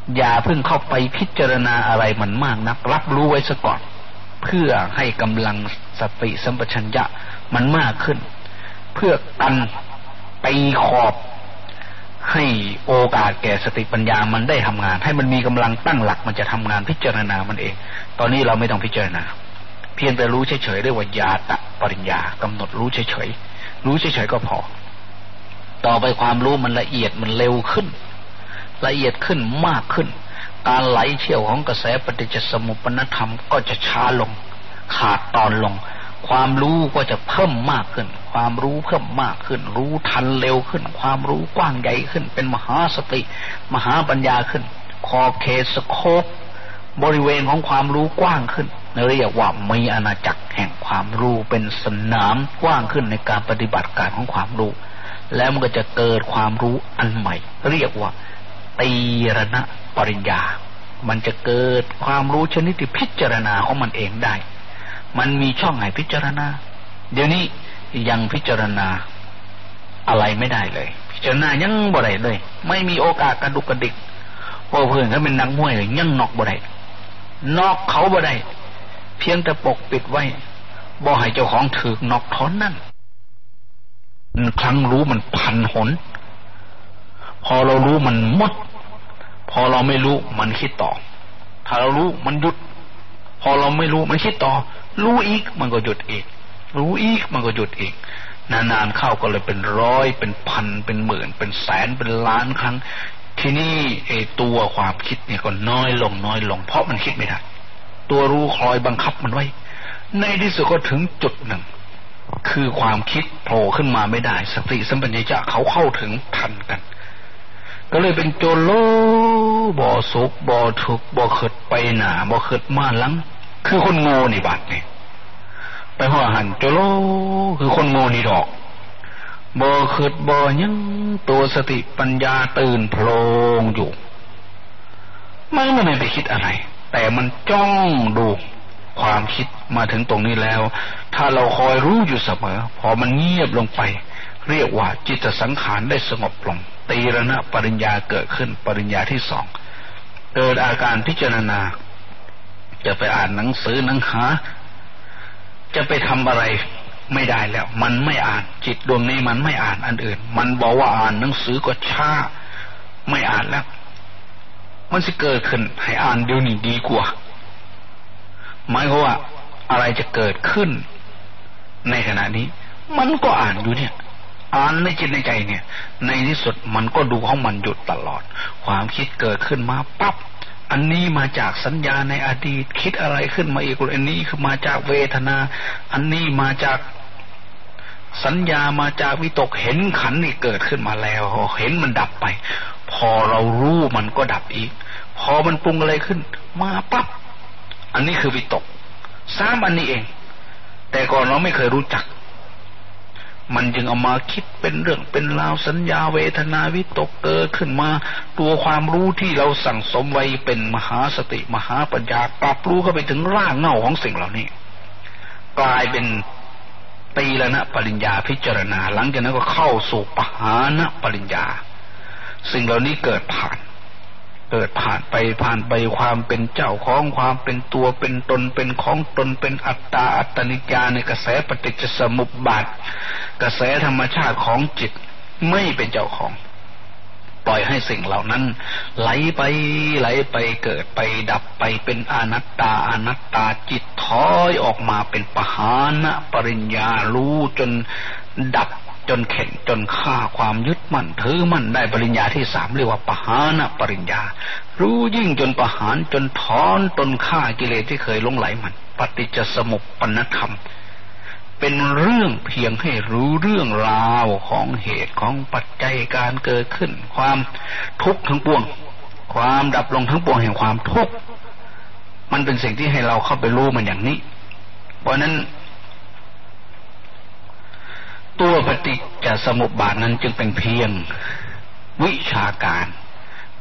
อย่าเพิ่งเข้าไปพิจารณาอะไรมันมากนักรับรู้ไว้ซะก่อนเพื่อให้กำลังสติสัมปชัญญะมันมากขึ้นเพื่อกันตีขอบให้โอกาสแก่สติปัญญามันได้ทำงานให้มันมีกำลังตั้งหลักมันจะทำงานพิจารณามันเองตอนนี้เราไม่ต้องพิจารณาเพียงแต่รู้เฉยๆเรียกว่าญาตะปริญญากำหนดรู้เฉยๆรู้เฉยๆก็พอต่อไปความรู้มันละเอียดมันเร็วขึ้นละเอียดขึ้นมากขึ้นการไหลเชี่ยวของกระแสปฏิจจสมุปปนธรรมก็จะช้าลงขาดตอนลงความรู้ก็จะเพิ่มมากขึ้นความรู้เพิ่มมากขึ้นรู้ทันเร็วขึ้นความรู้กว้างใหญ่ขึ้นเป็นมหาสติมหาปัญญาขึ้นขอบเขตสโคปบริเวณของความรู้กว้างขึ้นเรียกว่ามีอาณาจักรแห่งความรู้เป็นสนามกว้างขึ้นในการปฏิบัติการของความรู้แล้วมันก็จะเกิดความรู้อันใหม่เรียกว่าตีรณปริญญามันจะเกิดความรู้ชนิดที่พิจารณาของมันเองได้มันมีช่องให้พิจารณาเดี๋ยวนี้ยังพิจารณาอะไรไม่ได้เลยพิจารณายังบ่ได้เลยไม่มีโอกาสกระดุกกระดิกเพราะเพื่อนเขาเป็นนักมวยเลยยังนอกบ่ได้นอกเขาบ่ได้เพียงแต่ปกปิดไว้บ่ให้เจ้าของถือนอกท้อนนั่นครั้งรู้มันพันหนพอเรารู้มันหมดพอเราไม่รู้มันคิดต่อถ้าเรารู้มันหยุดพอเราไม่รู้มันคิดต่อรู้อีกมันก็หยุดอีกรู้อีกมันก็หยุดอีกนานๆเข้าก็เลยเป็นร้อยเป็นพันเป็นหมื่นเป็นแสนเป็นล้านครั้งทีนี้ตัวความคิดเนี่ยก็น้อยลงน้อยลงเพราะมันคิดไม่ได้ตัวรู้คอยบังคับมันไว้ในที่สุดก็ถึงจุดหนึ่งคือความคิดโผล่ขึ้นมาไม่ได้สติสัมปชัญญะเขาเข้าถึงทันกันก็เลยเป็นโจโลบ่สุขบ่ทุกข์บ่คิดไปหน้าบ่คิดมาหลังคือคนโง่นี่บัดนี่ไปหัวหันโจโลคือคนโง่นี่ดอกบ่คิดบ่ยังตัวสติปัญญาตื่นโพลงอยู่มันไม่ได้ไปคิดอะไรแต่มันจ้องดูความคิดมาถึงตรงนี้แล้วถ้าเราคอยรู้อยู่เสมอพอมันเงียบลงไปเรียกว่าจิตสังขารได้สงบลงตีรณปริญญาเกิดขึ้นปริญญาที่สองเกิดอาการพิจารณาจะไปอ่านหนังสือหนังหาจะไปทำอะไรไม่ได้แล้วมันไม่อ่านจิตดวงนี้มันไม่อ่านอันอื่นมันบอกว่าอ่านหนังสือก็ช้าไม่อ่านแล้วมันจะเกิดขึ้นให้อ่านเดี๋ยวนี้ดีกว่าหมายความว่าอะไรจะเกิดขึ้นในขณะนี้มันก็อ่านอยู่เนี่ยอ่านในจิตในใจเนี่ยในที่สุดมันก็ดูของมันหยุดตลอดความคิดเกิดขึ้นมาปั๊บอันนี้มาจากสัญญาในอดีตคิดอะไรขึ้นมาอีกอันนี้คือมาจากเวทนาอันนี้มาจากสัญญามาจากวิตกเห็นขันธ์นี่เกิดขึ้นมาแล้วเห็นมันดับไปพอเรารู้มันก็ดับอีกพอมันปรุงอะไรขึ้นมาปั๊บอันนี้คือวิตก3อันนี้เองแต่ก่อนเราไม่เคยรู้จักมันจึงเอามาคิดเป็นเรื่องเป็นราวสัญญาเวทนาวิตกเกิดขึ้นมาตัวความรู้ที่เราสั่งสมไว้เป็นมหาสติมหาปัญญาปรับรู้เข้าไปถึงรากเหง้าของสิ่งเหล่านี้กลายเป็นตีรณปริญญาพิจารณาหลังจากนั้นก็เข้าสู่ปหานปริญญาสิ่งเหล่านี้เกิดผ่านไปความเป็นเจ้าของความเป็นตัวเป็นตนเป็นของตนเป็นอัตตาอัตตนิจจาในกระแสปฏิจจสมุปบาทกระแสธรรมชาติของจิตไม่เป็นเจ้าของปล่อยให้สิ่งเหล่านั้นไหลไปเกิดไปดับไปเป็นอนัตตาจิตถอยออกมาเป็นปหานปริญญารู้จนดับจนเข็นจนฆ่าความยึดมั่นถือมั่นได้ปริญญาที่3เรียกว่าปหานปริญญารู้ยิ่งจนประหารจนถอนตนฆ่ากิเลสที่เคยหลงไหลมันปฏิจจสมุปปนธรรมเป็นเรื่องเพียงให้รู้เรื่องราวของเหตุของปัจจัยการเกิดขึ้นความทุกข์ทั้งปวงความดับลงทั้งปวงแห่งความทุกข์มันเป็นสิ่งที่ให้เราเข้าไปรู้มันอย่างนี้เพราะนั้นตัวปฏิจจสมุปบาทนั้นจึงเป็นเพียงวิชาการ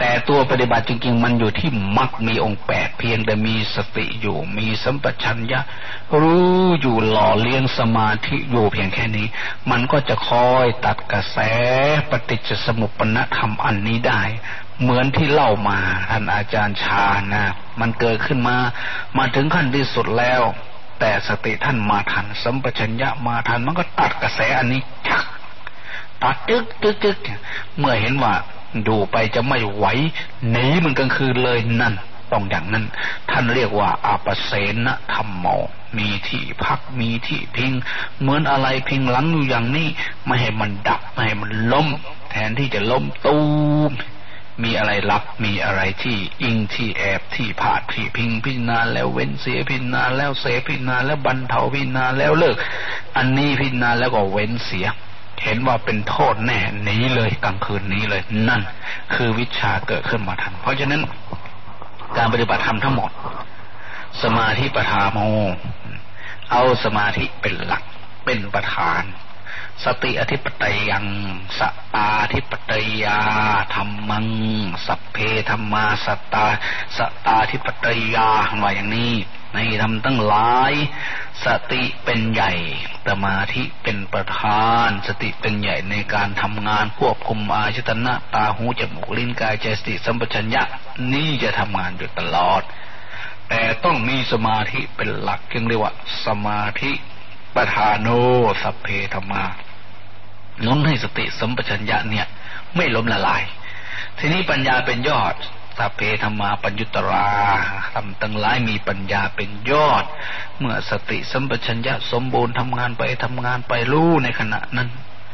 แต่ตัวปฏิบัติจริงๆมันอยู่ที่มรรคมีองค์8เพียงแต่มีสติอยู่มีสัมปชัญญะรู้อยู่หล่อเลี้ยงสมาธิอยู่เพียงแค่นี้มันก็จะคอยตัดกระแสปฏิจจสมุปปนธรรมอันนี้ได้เหมือนที่เล่ามาท่านอาจารย์ชานะมันเกิดขึ้นมาถึงขั้นที่สุดแล้วแต่สติท่านมาทันสัมปชัญญะมาทันมันก็ตัดกระแสอันนี้ตัดจึ๊กเมื่อเห็นว่าดูไปจะไม่ไหวหนีมันกลางคืนเลยนั่นต้องอย่างนั้นท่านเรียกว่าอาปเสนธัมโมมีที่พักมีที่พิงเหมือนอะไรพิงหลังอยู่อย่างนี้ไม่ให้มันดับไม่ให้มันล้มแทนที่จะล้มตูมมีอะไรรับมีอะไรที่อิงที่แอบที่พาดที่พิงพิจารณาแล้วเว้นเสียพิจารณาแล้วเสพิจารณาแล้วบรรเทาพิจารณาแล้วเลิกอันนี้พิจารณาแล้วก็เว้นเสียเห็นว่าเป็นโทษแน่หนีเลยกลางคืนนี้เลยนั่นคือวิชาเกิดขึ้นมาทันเพราะฉะนั้นการปฏิบัติธรรมทั้งหมดสมาธิปทาโมเอาสมาธิเป็นหลักเป็นประธานสติอธิปไตยังสัตตาธิปไตยาธัมมังสัพเพธัมมาสัตตาธิปไตยาว่าอย่างนี้ในธรรมทั้งหลายสติเป็นใหญ่สมาธิเป็นประธานสติเป็นใหญ่ในการทำงานควบคุมอายตนะตาหูจมูกลิ้นกายใจสติสัมปชัญญะนี่จะทำงานอยู่ตลอดแต่ต้องมีสมาธิเป็นหลักจึงเรียกว่าสมาธิประธานโนสัพเพธัมมาล้มให้สติสัมปชัญญะเนี่ยไม่ล้มละลายทีนี้ปัญญาเป็นยอดสัพเพธัมมาปัญญุตราทำตั้งหลายมีปัญญาเป็นยอดเมื่อสติสัมปชัญญะสมบูรณ์ทำงานไปรู้ในขณะนั้น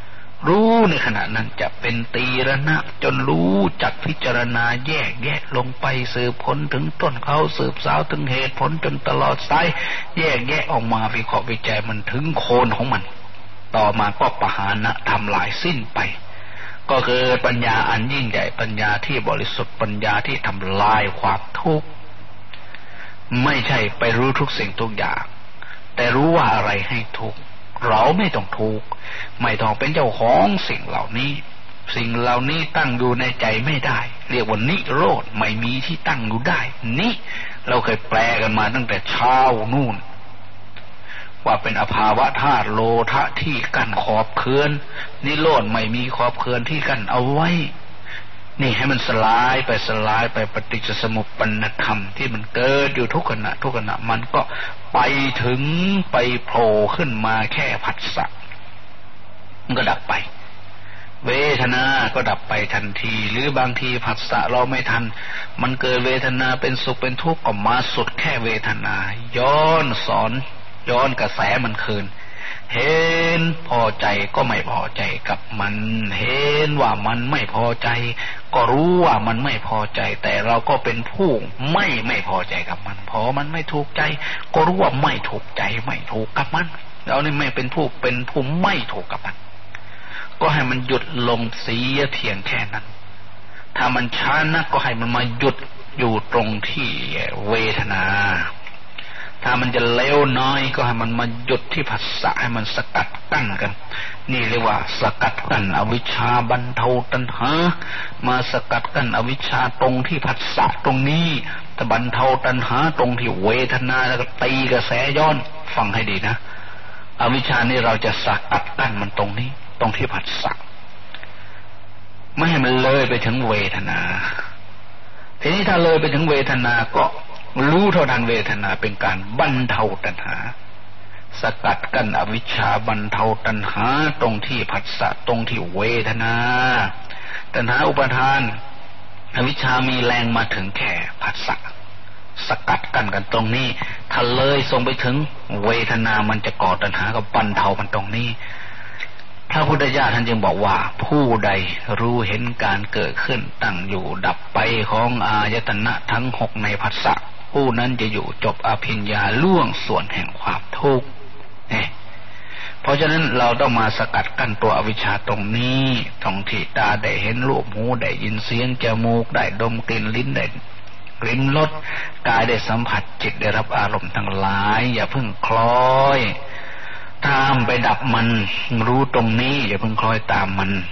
จะเป็นตีรณะจนรู้จักพิจารณาแยกแยะลงไปสืบผลถึงต้นเขาสืบสาวถึงเหตุผลจนตลอดสายแยกแยะออกมาวิเคราะห์วิจัยมันถึงโคนของมันต่อมาก็ปหานะทำลายสิ้นไปก็คือปัญญาอันยิ่งใหญ่ปัญญาที่บริสุทธิ์ปัญญาที่ทำลายความทุกข์ไม่ใช่ไปรู้ทุกสิ่งทุกอย่างแต่รู้ว่าอะไรให้ทุกข์เราไม่ต้องทุกข์ไม่ต้องเป็นเจ้าของสิ่งเหล่านี้ตั้งอยู่ในใจไม่ได้เรียกว่านิโรธไม่มีที่ตั้งอยู่ได้นี่เราเคยแปลกันมาตั้งแต่เช้านู่นว่าเป็นอภาวะธาตุโลทะที่กั้นขอบเขื่อนนิโรธไม่มีขอบเขื่อนที่กั้นเอาไว้นี่ให้มันสลายไปปฏิจจสมุปปนธรรมที่มันเกิดอยู่ทุกขณะมันก็ไปถึงไปโผล่ขึ้นมาแค่ผัสสะมันก็ดับไปเวทนาก็ดับไปทันทีหรือบางทีผัสสะเราไม่ทันมันเกิดเวทนาเป็นสุขเป็นทุกข์ก็มาสุดแค่เวทนาย้อนกระแสมันคืนเห็นพอใจก็ไม่พอใจกับมันเห็นว่ามันไม่พอใจก็รู้ว่ามันไม่พอใจแต่เราก็เป็นผู้ไม่พอใจกับมันพอมันไม่ถูกใจก็รู้ว่าไม่ถูกใจไม่ถูกกับมันเรานี่ไม่เป็นผู้ไม่ถูกกับมันก็ให้มันหยุดลงเสียเพียงแค่นั้นถ้ามันช้านักก็ให้มันมาหยุดอยู่ตรงที่เวทนาถ้ามันจะเร็วน้อยก็ให้มันมาหยุดที่ผัสสะให้มันสกัดกั้นกันนี่เรียกว่าสกัดกั้นอวิชชาบรรเทาตัณหามาสกัดกั้นอวิชชาตรงที่ผัสสะตรงนี้แต่บรรเทาตัณหาตรงที่เวทนาแล้วก็ตีกระแสย้อนฟังให้ดีนะอวิชชานี่เราจะสกัดกั้นมันตรงนี้ตรงที่ผัสสะไม่ให้มันเลยไปถึงเวทนาทีนี้ถ้าเลยไปถึงเวทนาก็รู้เท่าทันเวทนาเป็นการบรรเทาตัณหาสกัดกั้นอวิชชาบรรเทาตัณหาตรงที่ผัสสะตรงที่เวทนาตัณหาอุปาทานอวิชชามีแรงมาถึงแค่ผัสสะสกัดกั้นกันตรงนี้ถ้าเลยส่งไปถึงเวทนามันจะก่อตัณหากับบรรเทามันตรงนี้พระพุทธเจ้าท่านจึงบอกว่าผู้ใดรู้เห็นการเกิดขึ้นตั้งอยู่ดับไปของอายตนะทั้ง6ในผัสสะผู้นั้นจะอยู่จบอภิญญาล่วงส่วนแห่งความทุกข์เพราะฉะนั้นเราต้องมาสกัดกั้นตัวอวิชชาตรงนี้ตรงที่ตาได้เห็นรูปหูได้ยินเสียงจมูกได้ดมกลิ่นลิ้นได้ลิ้มรสกายได้สัมผัสจิตได้รับอารมณ์ทั้งหลายอย่าเพิ่งคล้อยตามไปดับมันรู้ตรงนี้อย่าเพิ่งคล้อยตามมัน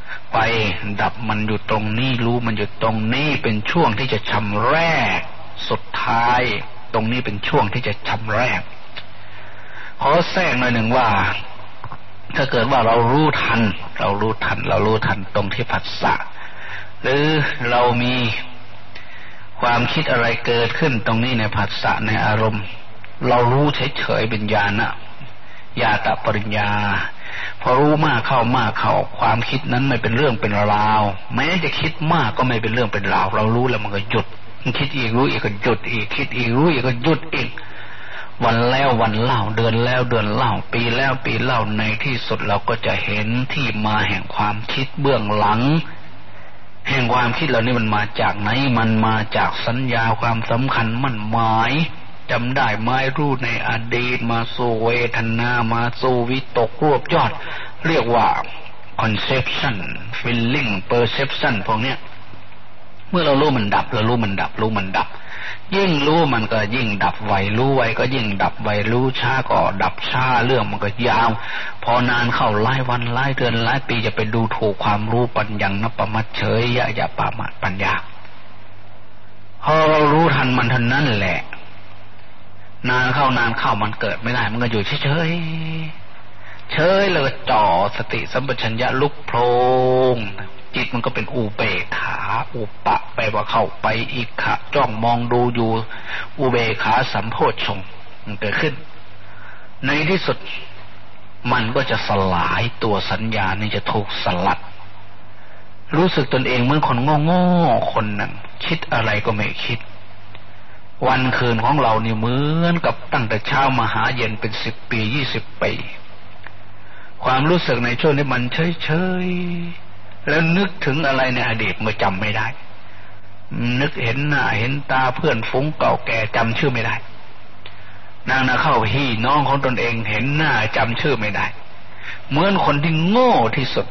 ไปดับมันอยู่ตรงนี้รู้มันอยู่ตรงนี้เป็นช่วงที่จะชำแรกสุดท้ายตรงนี้เป็นช่วงที่จะชำแรกขอแทรกหน่อยหนึ่งว่าถ้าเกิดว่าเรารู้ทันตรงที่ผัสสะหรือเรามีความคิดอะไรเกิดขึ้นตรงนี้ในผัสสะในอารมณ์เรารู้เฉยๆเป็นญาณะญาตปริญญาพอรู้มากเข้าความคิดนั้นไม่เป็นเรื่องเป็นราวแม้จะคิดมากก็ไม่เป็นเรื่องเป็นราวเรารู้แล้วมันก็หยุดมันคิดอีกรู้อีกก็หยุดอีกคิดอีกรู้อีกก็หยุดอีกวันแล้ววันเล่าเดือนแล้วเดือนเล่าปีแล้วปีเล่าในที่สุดเราก็จะเห็นที่มาแห่งความคิดเบื้องหลังแห่งความคิดเหล่านี้มันมาจากไหนมันมาจากสัญญาความสำคัญมั่นหมายจำได้ไหมรู้ในอดีตมาสู่เวทนามาสู่วิตกรวบยอดเรียกว่า conception feeling perception พวกเนี้ยเมื่อเรารู้มันดับเรารู้มันดับยิ่งรู้มันก็ยิ่งดับไวรู้ไวก็ยิ่งดับไวรู้ช้าก็ดับช้าเรื่องมันก็ยาวพอนานเข้าหลายวันหลายเดือนหลายปีจะไปดูถูกความรู้ปัญญังนัปปมัจเฉยยะปามาปัญญาพอเรารู้ทันมันเท่านั้นแหละนานเข้ามันเกิดไม่ได้มันก็อยู่เฉยเลยจ่อสติสัมปชัญญะลุกโพลงจิตมันก็เป็นอุเบกขาอุปะแปลว่าเข้าไปอิขะจ้องมองดูอยู่อุเบกขาสัมโพชฌงค์มันเกิดขึ้นในที่สุดมันก็จะสลายตัวสัญญานี่จะถูกสลัดรู้สึกตนเองเหมือนคนโง่คนหนึ่งคิดอะไรก็ไม่คิดวันคืนของเรานี่เหมือนกับตั้งแต่เช้ามาหาเย็นเป็น10 ปี20 ปีความรู้สึกในช่วงนี้มันเฉยแล้วนึกถึงอะไรในอดีตมันจำไม่ได้นึกเห็นหน้าเห็นตาเพื่อนฟุ้งเก่าแก่จำชื่อไม่ได้นางเข้าพี่น้องของตนเองเห็นหน้าจำชื่อไม่ได้เหมือนคนที่โง่ที่สุด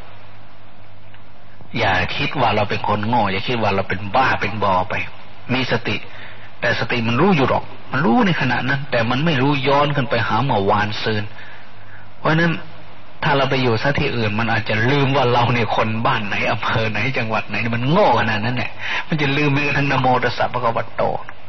อย่าคิดว่าเราเป็นคนโง่อย่าคิดว่าเราเป็นบ้าเป็นบอไปมีสติแต่สติมันรู้อยู่หรอกมันรู้ในขณะนั้นแต่มันไม่รู้ย้อนขึ้นไปหาเมื่อวานซืนเพราะนั้นถ้าเราไปอยู่ซะที่อื่นมันอาจจะลืมว่าเราเนี่ยคนบ้านไหนอำเภอไหนจังหวัดไหนมันโง่ขนาดนั้นแหละมันจะลืมไปทั้งนะโมตัสสะภะคะวะโต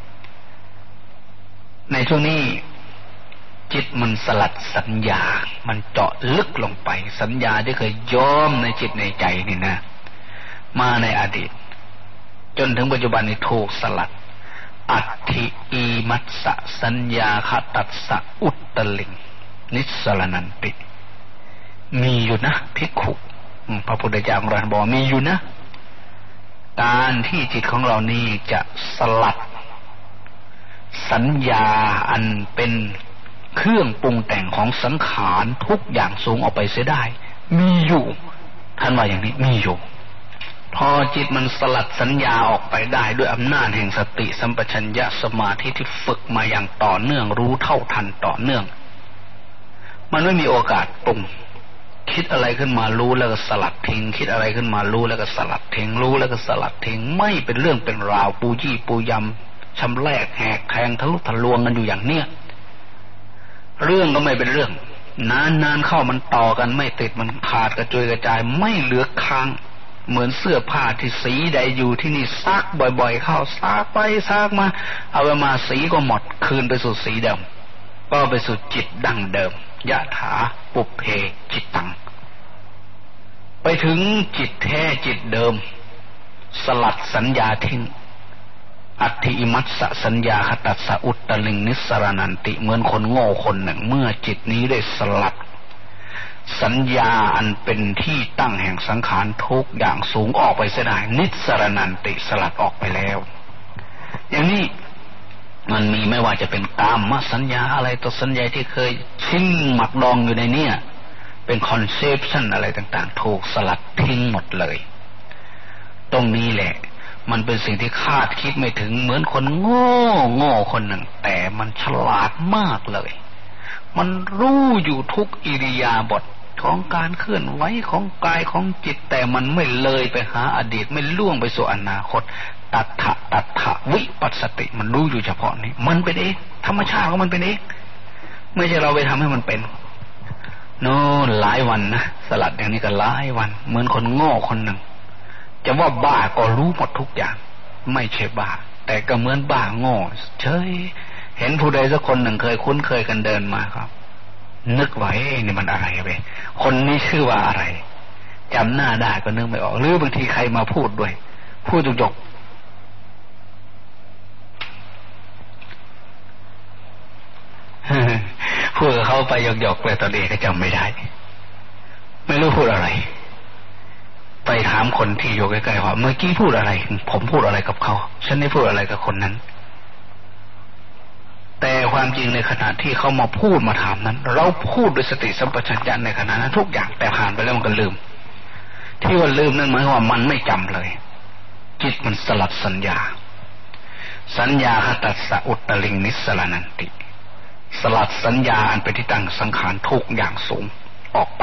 ในช่วงนี้จิตมันสลัดสัญญามันเจาะลึกลงไปสัญญาที่เคยย้อมในจิตในใจนี่นะมาในอดีตจนถึงปัจจุบันนี้ถูกสลัดอัตถิอีมัสสะสัญญาคตัสสะอุตตลิงนิสสรนันติมีอยู่นะภิกขุพระพุทธเจ้าของเราบอกมีอยู่นะการที่จิตของเรานี่จะสลัดสัญญาอันเป็นเครื่องปรุงแต่งของสังขารทุกอย่างสูงออกไปเสียได้มีอยู่ท่านว่าอย่างนี้มีอยู่พอจิตมันสลัดสัญญาออกไปได้ด้วยอำนาจแห่งสติสัมปชัญญะสมาธิที่ฝึกมาอย่างต่อเนื่องรู้เท่าทันต่อเนื่องมันไม่มีโอกาสปรุงคิดอะไรขึ้นมารู้แล้วก็สลัดทิ้งคิดอะไรขึ้นมารู้แล้วก็สลัดทิ้งรู้แล้วก็สลัดทิ้งไม่เป็นเรื่องเป็นราวปูยี่ปูยำชำแรกแหกแทงทะลุทะลวงกันอยู่อย่างเนี้ยเรื่องก็ไม่เป็นเรื่องนานเข้ามันต่อกันไม่ติดมันขาดกระจุยกระจายไม่เหลือค้างเหมือนเสื้อผ้าที่สีใดอยู่ที่นี่ซักบ่อยๆเข้าซักไปซักมาเอาไปมาสีก็หมดคืนไปสู่สีเดิมก็ไปสู่จิตดั้งเดิมยะถาปุพเพจิตตังไปถึงจิตแท้จิตเดิมสลัดสัญญาทิ้งอัตถิอิมัสสะสัญญาคตัสสะอุตตลิงนิสสรนันติเหมือนคนโง่คนหนึ่งเมื่อจิตนี้ได้สลัดสัญญาอันเป็นที่ตั้งแห่งสังขารทุกอย่างสูงออกไปเสียได้นิสสรนันติสลัดออกไปแล้วอย่างนี้มันมีไม่ว่าจะเป็นกามสัญญาอะไรตัวสัญญาที่เคยชิ้นหมักดองอยู่ในเนี่ยเป็นคอนเซปชันอะไรต่างๆถูกสลัดทิ้งหมดเลยตรงนี้แหละมันเป็นสิ่งที่คาดคิดไม่ถึงเหมือนคนโง่คนหนึ่งแต่มันฉลาดมากเลยมันรู้อยู่ทุกอิริยาบถของการเคลื่อนไหวของกายของจิตแต่มันไม่เลยไปหาอดีตไม่ล่วงไปสู่อนาคตตัทธะวิปัสสติมันรู้อยู่เฉพาะนี้มันเป็นเองธรรมชาติของมันเป็นเองไม่ใช่เราไปทำให้มันเป็นโน่นหลายวันนะสลัดอย่างนี้ก็หลายวันเหมือนคนโง่คนหนึ่งจะว่าบ้าก็รู้หมดทุกอย่างไม่ใช่บ้าแต่ก็เหมือนบ้าโง่เฉยเห็นผู้ใดสักคนหนึ่งเคยคุ้นเคยกันเดินมาครับนึกไว้นี่มันอะไรไปคนนี้ชื่อว่าอะไรจำหน้าได้ก็นึกไม่ออกหรือบางทีใครมาพูดด้วยพูดจกพูดกับเขาไปหยอกๆเลยตอนเองก็จำไม่ได้ไม่รู้พูดอะไรไปถามคนที่อยู่ใกล้ๆว่าเมื่อกี้พูดอะไรผมพูดอะไรกับเขาฉันได้พูดอะไรกับคนนั้นแต่ความจริงในขณะที่เขามาพูดมาถามนั้นเราพูดด้วยสติสัมปชัญญะในขณะนั้นทุกอย่างแต่ผ่านไปแล้วมันก็ลืมที่ว่าลืมนั่นหมายความว่ามันไม่จำเลยจิตมันสลับสัญญาคตัสสะอุตตลิงนิสสรนันติสลัดสัญญาอันเป็นที่ตั้งสังขารทุกอย่างสูงออกไป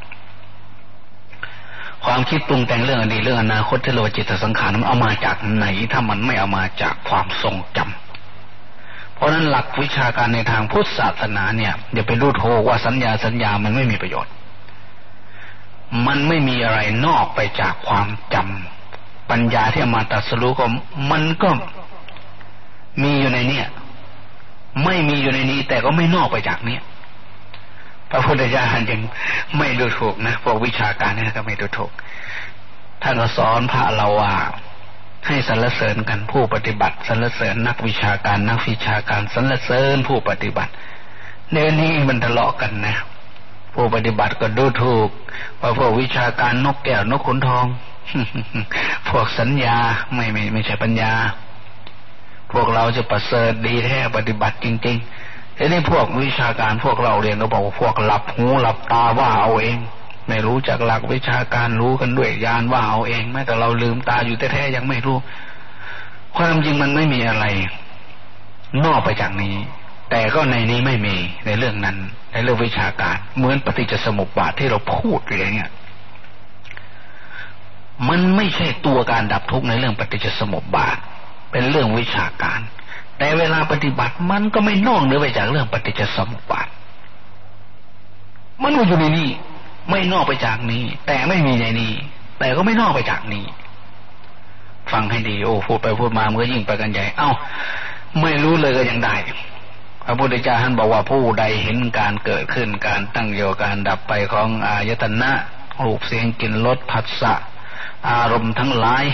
ความคิดปรุงแต่งเรื่องอดีตเรื่องอนาคตที่เราจิตสังขารมันเอามาจากไหนถ้ามันไม่เอามาจากความทรงจำเพราะนั้นหลักวิชาการในทางพุทธศาสนาเนี่ยอย่าไปรู้โทษว่าสัญญามันไม่มีประโยชน์มันไม่มีอะไรนอกไปจากความจำปัญญาที่มาตรัสรู้ก็มันก็มีอยู่ในเนี่ยไม่มีอยู่ในนี้แต่ก็ไม่นอกไปจากนี้พระพุทธเจ้ายังไม่ดูถูกนะพวกวิชาการนี่ก็ไม่ดูถูกท่านก็สอนพระเราว่าให้สรรเสริญกันผู้ปฏิบัติสรรเสริญนักวิชาการนักวิชาการสรรเสริญผู้ปฏิบัติเดี๋ยวนี้มันทะเลาะกันนะผู้ปฏิบัติก็ดูถูกว่าพวกวิชาการนกแก้วนกขุนทอง พวกสัญญาไม่ใช่ปัญญาพวกเราจะประเสริฐดีแท้ปฏิบัติจริงๆทีนี้พวกวิชาการพวกเราเรียนก็บอกว่าพวกหลับหูหลับตาว่าเอาเองไม่รู้จักหลักวิชาการรู้กันด้วยญาณว่าเอาเองแม้แต่เราลืมตาอยู่แท้ๆยังไม่รู้ความจริงมันไม่มีอะไรนอกไปจากนี้แต่ก็ในนี้ไม่มีในเรื่องนั้นในเรื่องวิชาการเหมือนปฏิจจสมุปบาทที่เราพูดอะไรเงี้ยมันไม่ใช่ตัวการดับทุกข์ในเรื่องปฏิจจสมุปบาทเป็นเรื่องวิชาการแต่เวลาปฏิบัติมันก็ไม่นอกเหนือไปจากเรื่องปฏิจจสมุปบาทมันอยู่ในนี้ไม่นอกไปจากนี้แต่ไม่มีในนี้แต่ก็ไม่นอกไปจากนี้ฟังให้ดีโอ้พูดไปพูดมามันก็ยิ่งไปกันใหญ่เอ้าไม่รู้เลยก็ยังได้พระพุทธเจ้าท่านบอกว่าผู้ใดเห็นการเกิดขึ้นการตั้งอยู่การดับไปของอายตนะรูปเสียงกลิ่นรสผัสสะอารมณ์ทั้งหลาย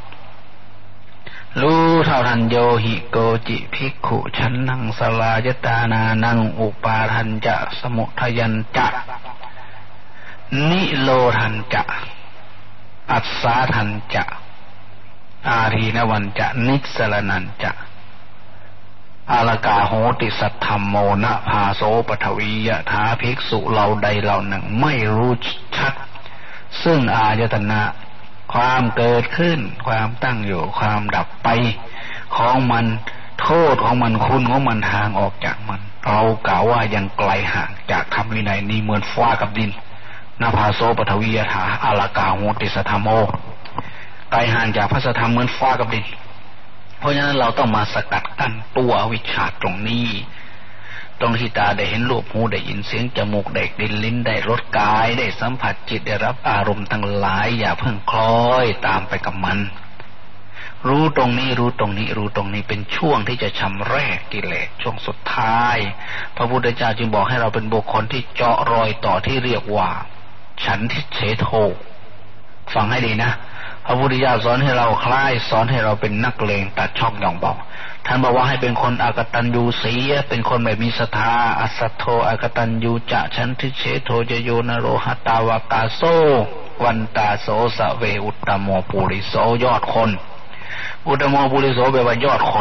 รู้เท่าทันโยหิโกจิภิกขุฉันนังสลายตานานังอุปาทันจะสมุทยันจะนิโรธันจะอัสสาทันจะอาทีนวันจะนิสรนันจะอาลกาโหติสัทธัมโมนะภาโสปทวียะถาภิกษุเหล่าใดเหล่าหนึ่งไม่รู้ชัดซึ่งอายตนะความเกิดขึ้นความตั้งอยู่ความดับไปของมันโทษของมันคุณของมันทางออกจากมันเรากล่าวว่ายังไกลห่างจากธรรมวินัยนี้เหมือนฟ้ากับดินนาภาโสปทวียถาอาลกาโหติสัทธัมโมไกลห่างจากพระสัทธรรมเหมือนฟ้ากับดินเพราะฉะนั้นเราต้องมาสกัดกั้นตัวอวิชชาตรงนี้ตรงที่ตาได้เห็นรูปหูได้ยินเสียงจมูกได้กลิ่นลิ้นได้รสกายได้สัมผัสจิตได้รับอารมณ์ทั้งหลายอย่าเพิ่งคล้อยตามไปกับมันรู้ตรงนี้รู้ตรงนี้รู้ตรงนี้เป็นช่วงที่จะชำระกิเลสช่วงสุดท้ายพระพุทธเจ้าจึงบอกให้เราเป็นบุคคลที่เจาะรอยต่อที่เรียกว่าฉันทิเฉโทฟังให้ดีนะพระพุทธเจ้าสอนให้เราคล้ายสอนให้เราเป็นนักเลงตัดช่องหย่องเบาท่านบอกว่าให้เป็นคนอกตัญญูเสียเป็นคนไม่มีศรัทธาอสัทโธอกตัญญูจะฉันทิเฉโทจะโยนโรหตาวากาโซวันตาโสสเวอุตตโมปุริโสยอดคนอุตตโมปุริโสแปลว่ายอดคน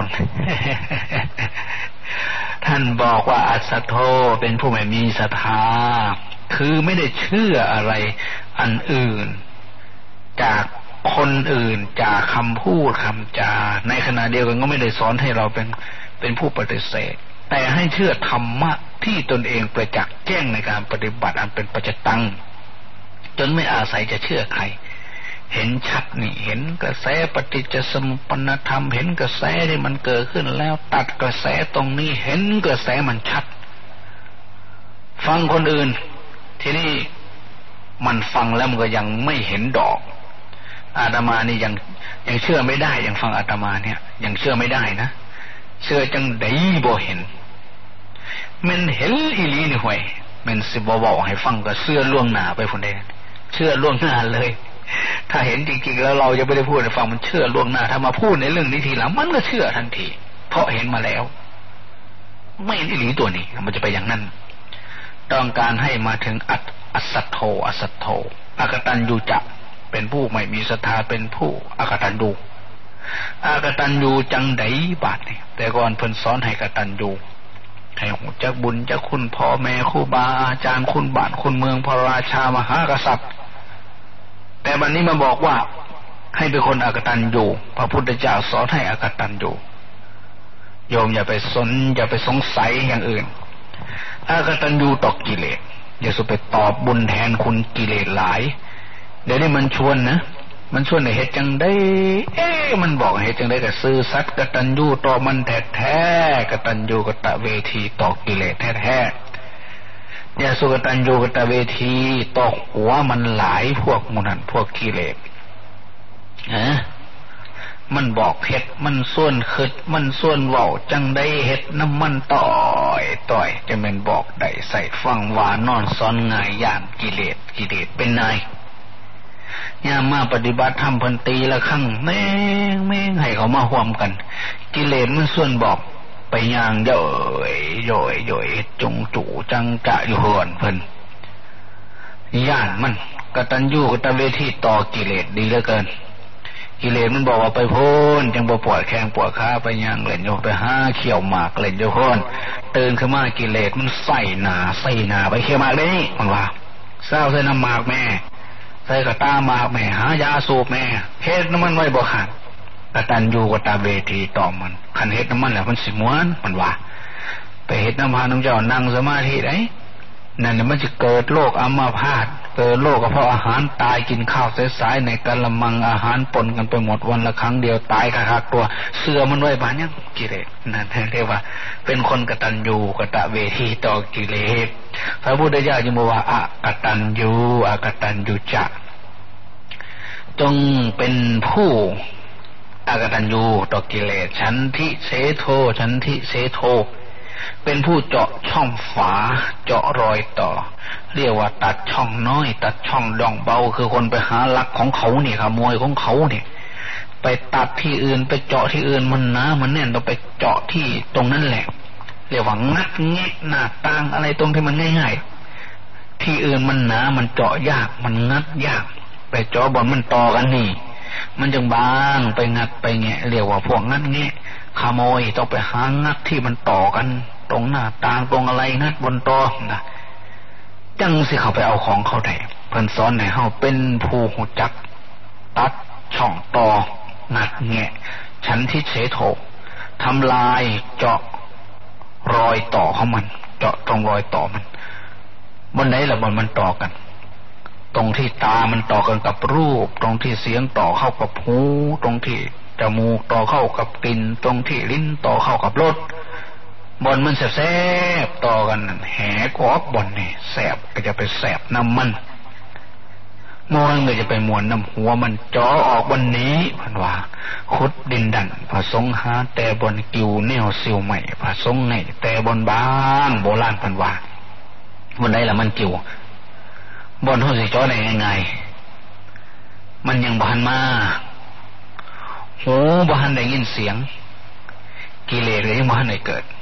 ท่านบอกว่าอสัทโธเป็นผู้ไม่มีศรัทธาคือไม่ได้เชื่ออะไรอันอื่นจากคนอื่นจากคำพูดคำจาในขณะเดียวกันก็ไม่ได้สอนให้เราเป็นผู้ปฏิเสธแต่ให้เชื่อธรรมะที่ตนเองประจักษ์แจ้งในการปฏิบัติอันเป็นปัจจตังจนไม่อาศัยจะเชื่อใครเห็นชัดนี่เห็นกระแสปฏิจจสมุปปนธรรมเห็นกระแสที่มันเกิดขึ้นแล้วตัดกระแสตรงนี้เห็นกระแสมันชัดฟังคนอื่นทีนี้มันฟังแล้วมันก็ยังไม่เห็นดอกอาตมานี่ยังเชื่อไม่ได้ยังฟังอาตมาเนี่ยยังเชื่อไม่ได้นะเชื่อจังได๋บ่เห็นมันเห็นอีหลีนี่ห่วยมันสิบ่เว้าให้ฟังก็เชื่อล่วงหน้าไปพุ่นเด้เชื่อล่วงหน้าเลยถ้าเห็นจริงๆแล้วเราจะไม่ได้พูดให้ฟังมันเชื่อล่วงหน้าถ้ามาพูดในเรื่องนี้ทีหลังมันก็เชื่อทันทีเพราะเห็นมาแล้วไม่อีหลีตัวนี้มันจะไปอย่างนั้นต้องการให้มาถึงอัสสัทโธอกตัญญูจะเป็นผู้ไม่มีศรัทธาเป็นผู้อกตัญญูจังได๋บาดนี่แต่ก่อนเพิ่นสอนให้กตัญญูให้ฮู้จักบุญจักคุณพ่อแม่ครูบาอาจารย์คุณบ้านคุณเมืองพระราชามหากษัตริย์แต่บัดนี้มาบอกว่าให้เป็นคนอกตัญญูพระพุทธเจ้าสอนให้อกตัญญูโยมอย่าไปสงสัยอย่างอื่นอกตัญญูต่อกิเลสอย่าสุไปตอบบุญแทนคุณกิเลสหลายเดี๋ยวนี้มันชวนนะมันชวนให้เฮ็ดจังได๋มันบอกให้เฮ็ดจังได๋ก็ซื่อสัตย์กตัญญูต่อมันแท้ๆกตัญญูกตเวทีต่อกิเลสแท้ๆอย่าสุกตัญญูกตเวทีต่อหัวมันหลายพวกหมู่นั้นพวกกิเลสมันบอกเฮ็ดมันส่วนคิดมันส่วนเว้าจังได๋เฮ็ดน้ำมันต่อยจะแม่นบอกได้ใส่ฟังว่านอนสอนง่ายย่านกิเลสเป็นนายยามมาปฏิบัติธรรมเพิ่นตีละครั้งแม่งให้เขามาร่วมกันกิเลสมันส่วนบอกไปย่างย่อยจงจู่จังจะอยู่เฮือนเพิ่นย่านมันกตัญญูกตเวทีต่อกิเลสดีเหลือเกินกิเลสมันบอกว่าไปโพ้นจังบ่ปวดแข้งปวดขาไปย่างเล่นอยู่ไปหาเขี่ยวหมากเล่นอยู่โพ้นตื่นขึ้นมากิเลสมันใส่หน้าไปเขี่ยวหมากได้นี่มันว่าเศร้าใส่น้ำหมากแม่ใส่กระตาหมากแม่หายาสูบแม่เฮ็ดน้ำมันไว้บ่ขาดกตัญญูกตเวทีต่อมันคันเฮ็ดน้ำมันแล้วมันสิม่วนมันว่าไปเฮ็ดน้ำพาน้ำเจ้านั่งสมาธิได้นั่นมันจะเกิดโรคอัมพาตเกิดโรคก็เพราะอาหารตายกินข้าวสายๆในกะละมังอาหารปนกันไปหมดวันละครั้งเดียวตายคักๆตัวเสือมันไว้บานยังกิเลสนั่นเรียกว่าเป็นคนกตัญญูกตเวทีต่อกิเลสพระพุทธเจ้าจึงบอกว่าอกตัญญูจะจงเป็นผู้อกตัญญูต่อกิเลสฉันทิเสโทเป็นผู้เจาะช่องฝาเจาะรอยต่อเรียกว่าตัดช่องน้อยตัดช่องด่องเบาคือคนไปหาลักของเขาเนี่ยขโมยของเขาเนี่ยไปตัดที่อื่นไปเจาะที่อื่นมันหนามันแน่นต้องไปเจาะที่ตรงนั้นแหละเรียกว่างัดแงะหน้าต่างอะไรตรงที่มันง่ายๆที่อื่นมันหนามันเจาะยากมันงัดยากไปเจาะบนมันต่อกันนี่มันจึงบางไปงัดไปแงะเรียกว่าพวกงัดแงะขโมยต้องไปหางัดที่มันต่อกันตรงหน้าต่างตรงอะไรงัดบนต่อนะจังสิเขาไปเอาของเขาได้เพิ่นสอนให้เฮาเป็นผู้รู้จักตัดช่องต่องัดแงะฉันทิเสโททำลายเจาะรอยต่อของมันเจาะตรงรอยต่อมันบนไหนล่ะบนมันต่อกันตรงที่ตามันต่อกันกับรูปตรงที่เสียงต่อเข้ากับหูตรงที่จมูกต่อเข้ากับกลิ่นตรงที่ลิ้นต่อเข้ากับรสบนมันแสบต่อกันแหกออกบนนี่แสบก็จะไปแสบน้ำมันมวนก็จะไปมวนน้ำหัวมันจ่อออกบนนี้พันว่าขุดดินดันผสมหาแต่บนกิวแนวซิวใหม่ผสมไงแต่บนบางโบราณพันว่าบนไหนล่ะมันกิวบนเขาสิจ่อได้ยังไงมันยังบานมาหูบานได้ยินเสียงกิเลสเลยยังบานได้เกิด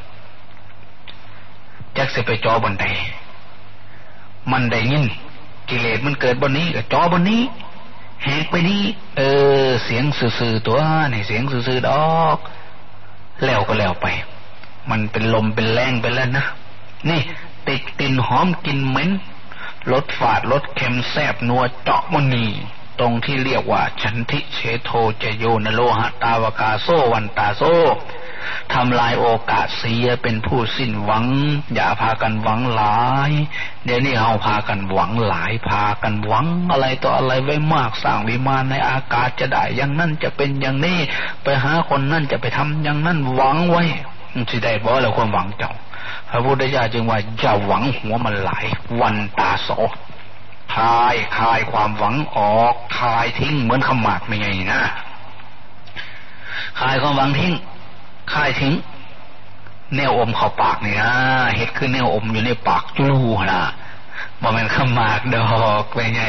จักสิไปจ่อบนใดมันได้ยินกิเลสมันเกิดบนนี้ก็จ่อบนนี้แหกไปนี้เสียงซื่อๆตัวนี่เสียงซื่อๆดอกแล้วก็แล้วไปมันเป็นลมเป็นแรงไปแล้วนะนี่ติดกลิ่นหอมกลิ่นเหม็นรสฝาดรสเค็มแซ่บนัวเจาะมันนี่ตรงที่เรียกว่าฉันทิเชโทจโยนโลหะตาวกาโซวันตาโซทำลายโอกาสเสียเป็นผู้สิ้นหวังอย่าพากันหวังหลายเดี๋ยวนี้เอาพากันหวังหลายพากันหวังอะไรต่ออะไรไว้มากสร้างวิมานในอากาศจะได้อย่างนั้นจะเป็นอย่างนี้ไปหาคนนั่นจะไปทำอย่างนั้นหวังไว้สิได้บ่แล้วความหวังเจ้าพระพุทธเจ้าจึงว่าอย่าหวังหัวมันหลายวันตาโสคลายความหวังออกคลายทิ้งเหมือนขมากไม่ไงนะคลายความหวังทิ้งคลายทิ้งแนวอมเข้าปากนี่นะเฮ็ดขึ้นแนวอมอยู่ในปากจู้นะบ่แม่นขมากดอกไม่ไง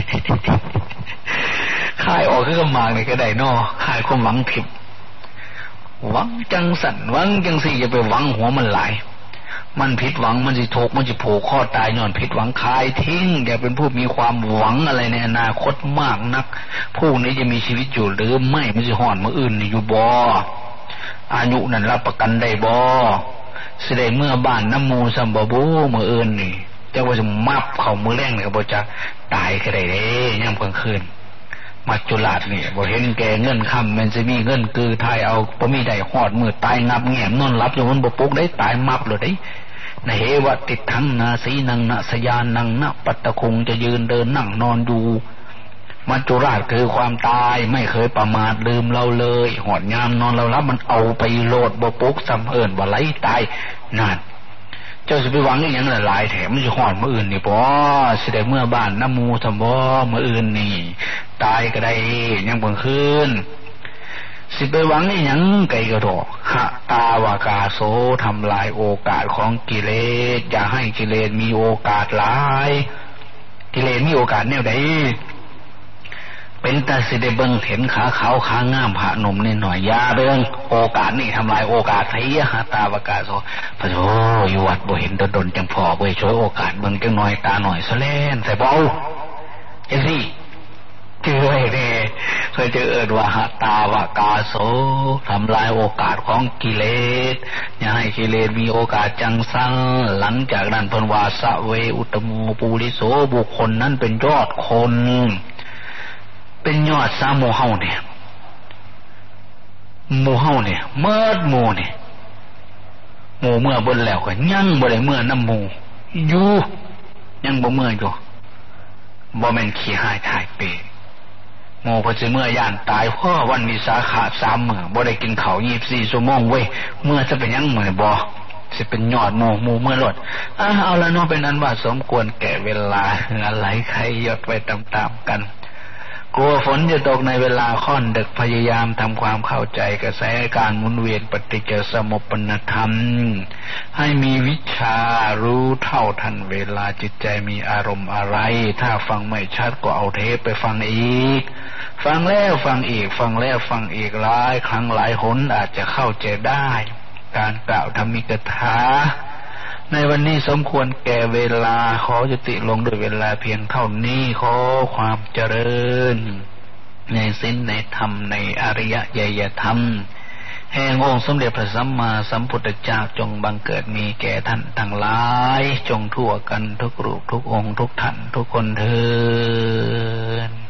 คลายออกคือขมากนี่ก็ได้นอคลายความหวังผิดหวังจังสั่นหวังจังสิอย่าไปหวังหัวมันหลายมันผิดหวังมันสิทุกข์มันสิผูกคอตายย้อนผิดหวังคลายทิ้งอย่าเป็นผู้มีความหวังอะไรในอนาคตมากนักผู้นี้จะมีชีวิตอยู่หรือไม่มันสิฮ้อนมื้ออื่นนี่อยู่บ่อายุนั้นรับประกันได้บ่สิได้เมื่อบ้านน้ำมูซัมบ่บูมื้ออื่นนี่จักว่าจะมับเข้ามื้อแรงนี่ก็บ่จักตายก็ได้เด้ยามกลางคืนมัจจุราชนี่บ่เห็นแก่เงินค่ำมันสิมีเงินคือทายเอาบ่มีได้ฮอดมื้อตายงับแง้มนอนหลับอยู่มันบ่ปลุกได้ตายมับเลยเด้นะเหวะติดทั้งนาสีนังนะสยานังนะปัตตคงจะยืนเดินนั่งนอนอยู่มัจจุราชคือความตายไม่เคยประมาทลืมเราเลยหอดยามนอนเรารับมันเอาไปโลดบ่ปลุกซ้ำเอิ้นว่าไหลตายนั่นเจ้าสิไปหวังอีหยังหลายแถมมันสิฮอดมื้ออื่นนี่บ่สิได้เมื่อบ้านน้ำมูซำบ่มื้ออื่นนี่ตายก็ได้ยังบ่คืนสิไปหวังอีหยังไกลก็ดอกหะตาวากาโสทำลายโอกาสของกิเลสอย่าให้กิเลสมีโอกาสหลายกิเลสมีโอกาสแนวใดเป็นแต่สิได้เบิ่งเห็นขาขาวขางามพระนมนิดหน่อยอย่าเบิ่งโอกาสนี่ทำลายโอกาสไสหะตาวากาโสพระโธอยู่วัดบ่เห็นดนจังพอบ่ช่วยโอกาสเบิ่งจังหน่อยตาหน่อยซะแล่นใส่เบาจังซี่เจอไอ้เด้เคยเจอว่าหตาวากาโสทำลายโอกาสของกิเลสอย่าให้กิเลสมีโอกาสจังสังหลังจากนั้นเพิ่นว่าสะเวอุตโมปุริโสบุคคลนั้นเป็นยอดคนเป็นยอดสามโมเฮาเนี่ยโมเฮาเนี่ยเมื่อโมเนี่ยโมเมื่อบนแล้วก็ยังบ่ได้เมื่อน้ำโมอยู่ยังบ่เมื่ออยู่บ่แม่นขี้หายถ่ายเปโมพอสิเมื่อย่านตายเพราะวันวิสาขะ3มื้อบ่ได้กินข้าว24ชั่วโมงเว้ยเมื่อจะเป็นหยังมื้อบ่สิเป็นยอดโมเมื่อรถเอาละเนาะเป็นนั้นว่าสมควรแก่เวลาอะไรใครยดไปตามๆกันกลัวฝนจะตกในเวลาค่อนดึกพยายามทำความเข้าใจกระแสการหมุนเวียนปฏิจจสมุปปนธรรมให้มีวิชารู้เท่าทันเวลาจิตใจมีอารมณ์อะไรถ้าฟังไม่ชัดก็เอาเทปไปฟังอีกฟังแล้วฟังอีกฟังแล้วฟังอีกหลายครั้งหลายหนอาจจะเข้าใจได้การกล่าวธรรมิกถาในวันนี้สมควรแก่เวลาขอยุติลงด้วยเวลาเพียงเท่านี้ขอความเจริญในศีลในธรรมในอริยญาณธรรมแห่งองค์สมเด็จพระสัมมาสัมพุทธเจ้าจงบังเกิดมีแก่ท่านทั้งหลายจงทั่วกันทุกรูปทุกองค์ทุกท่านทุกคนเถิด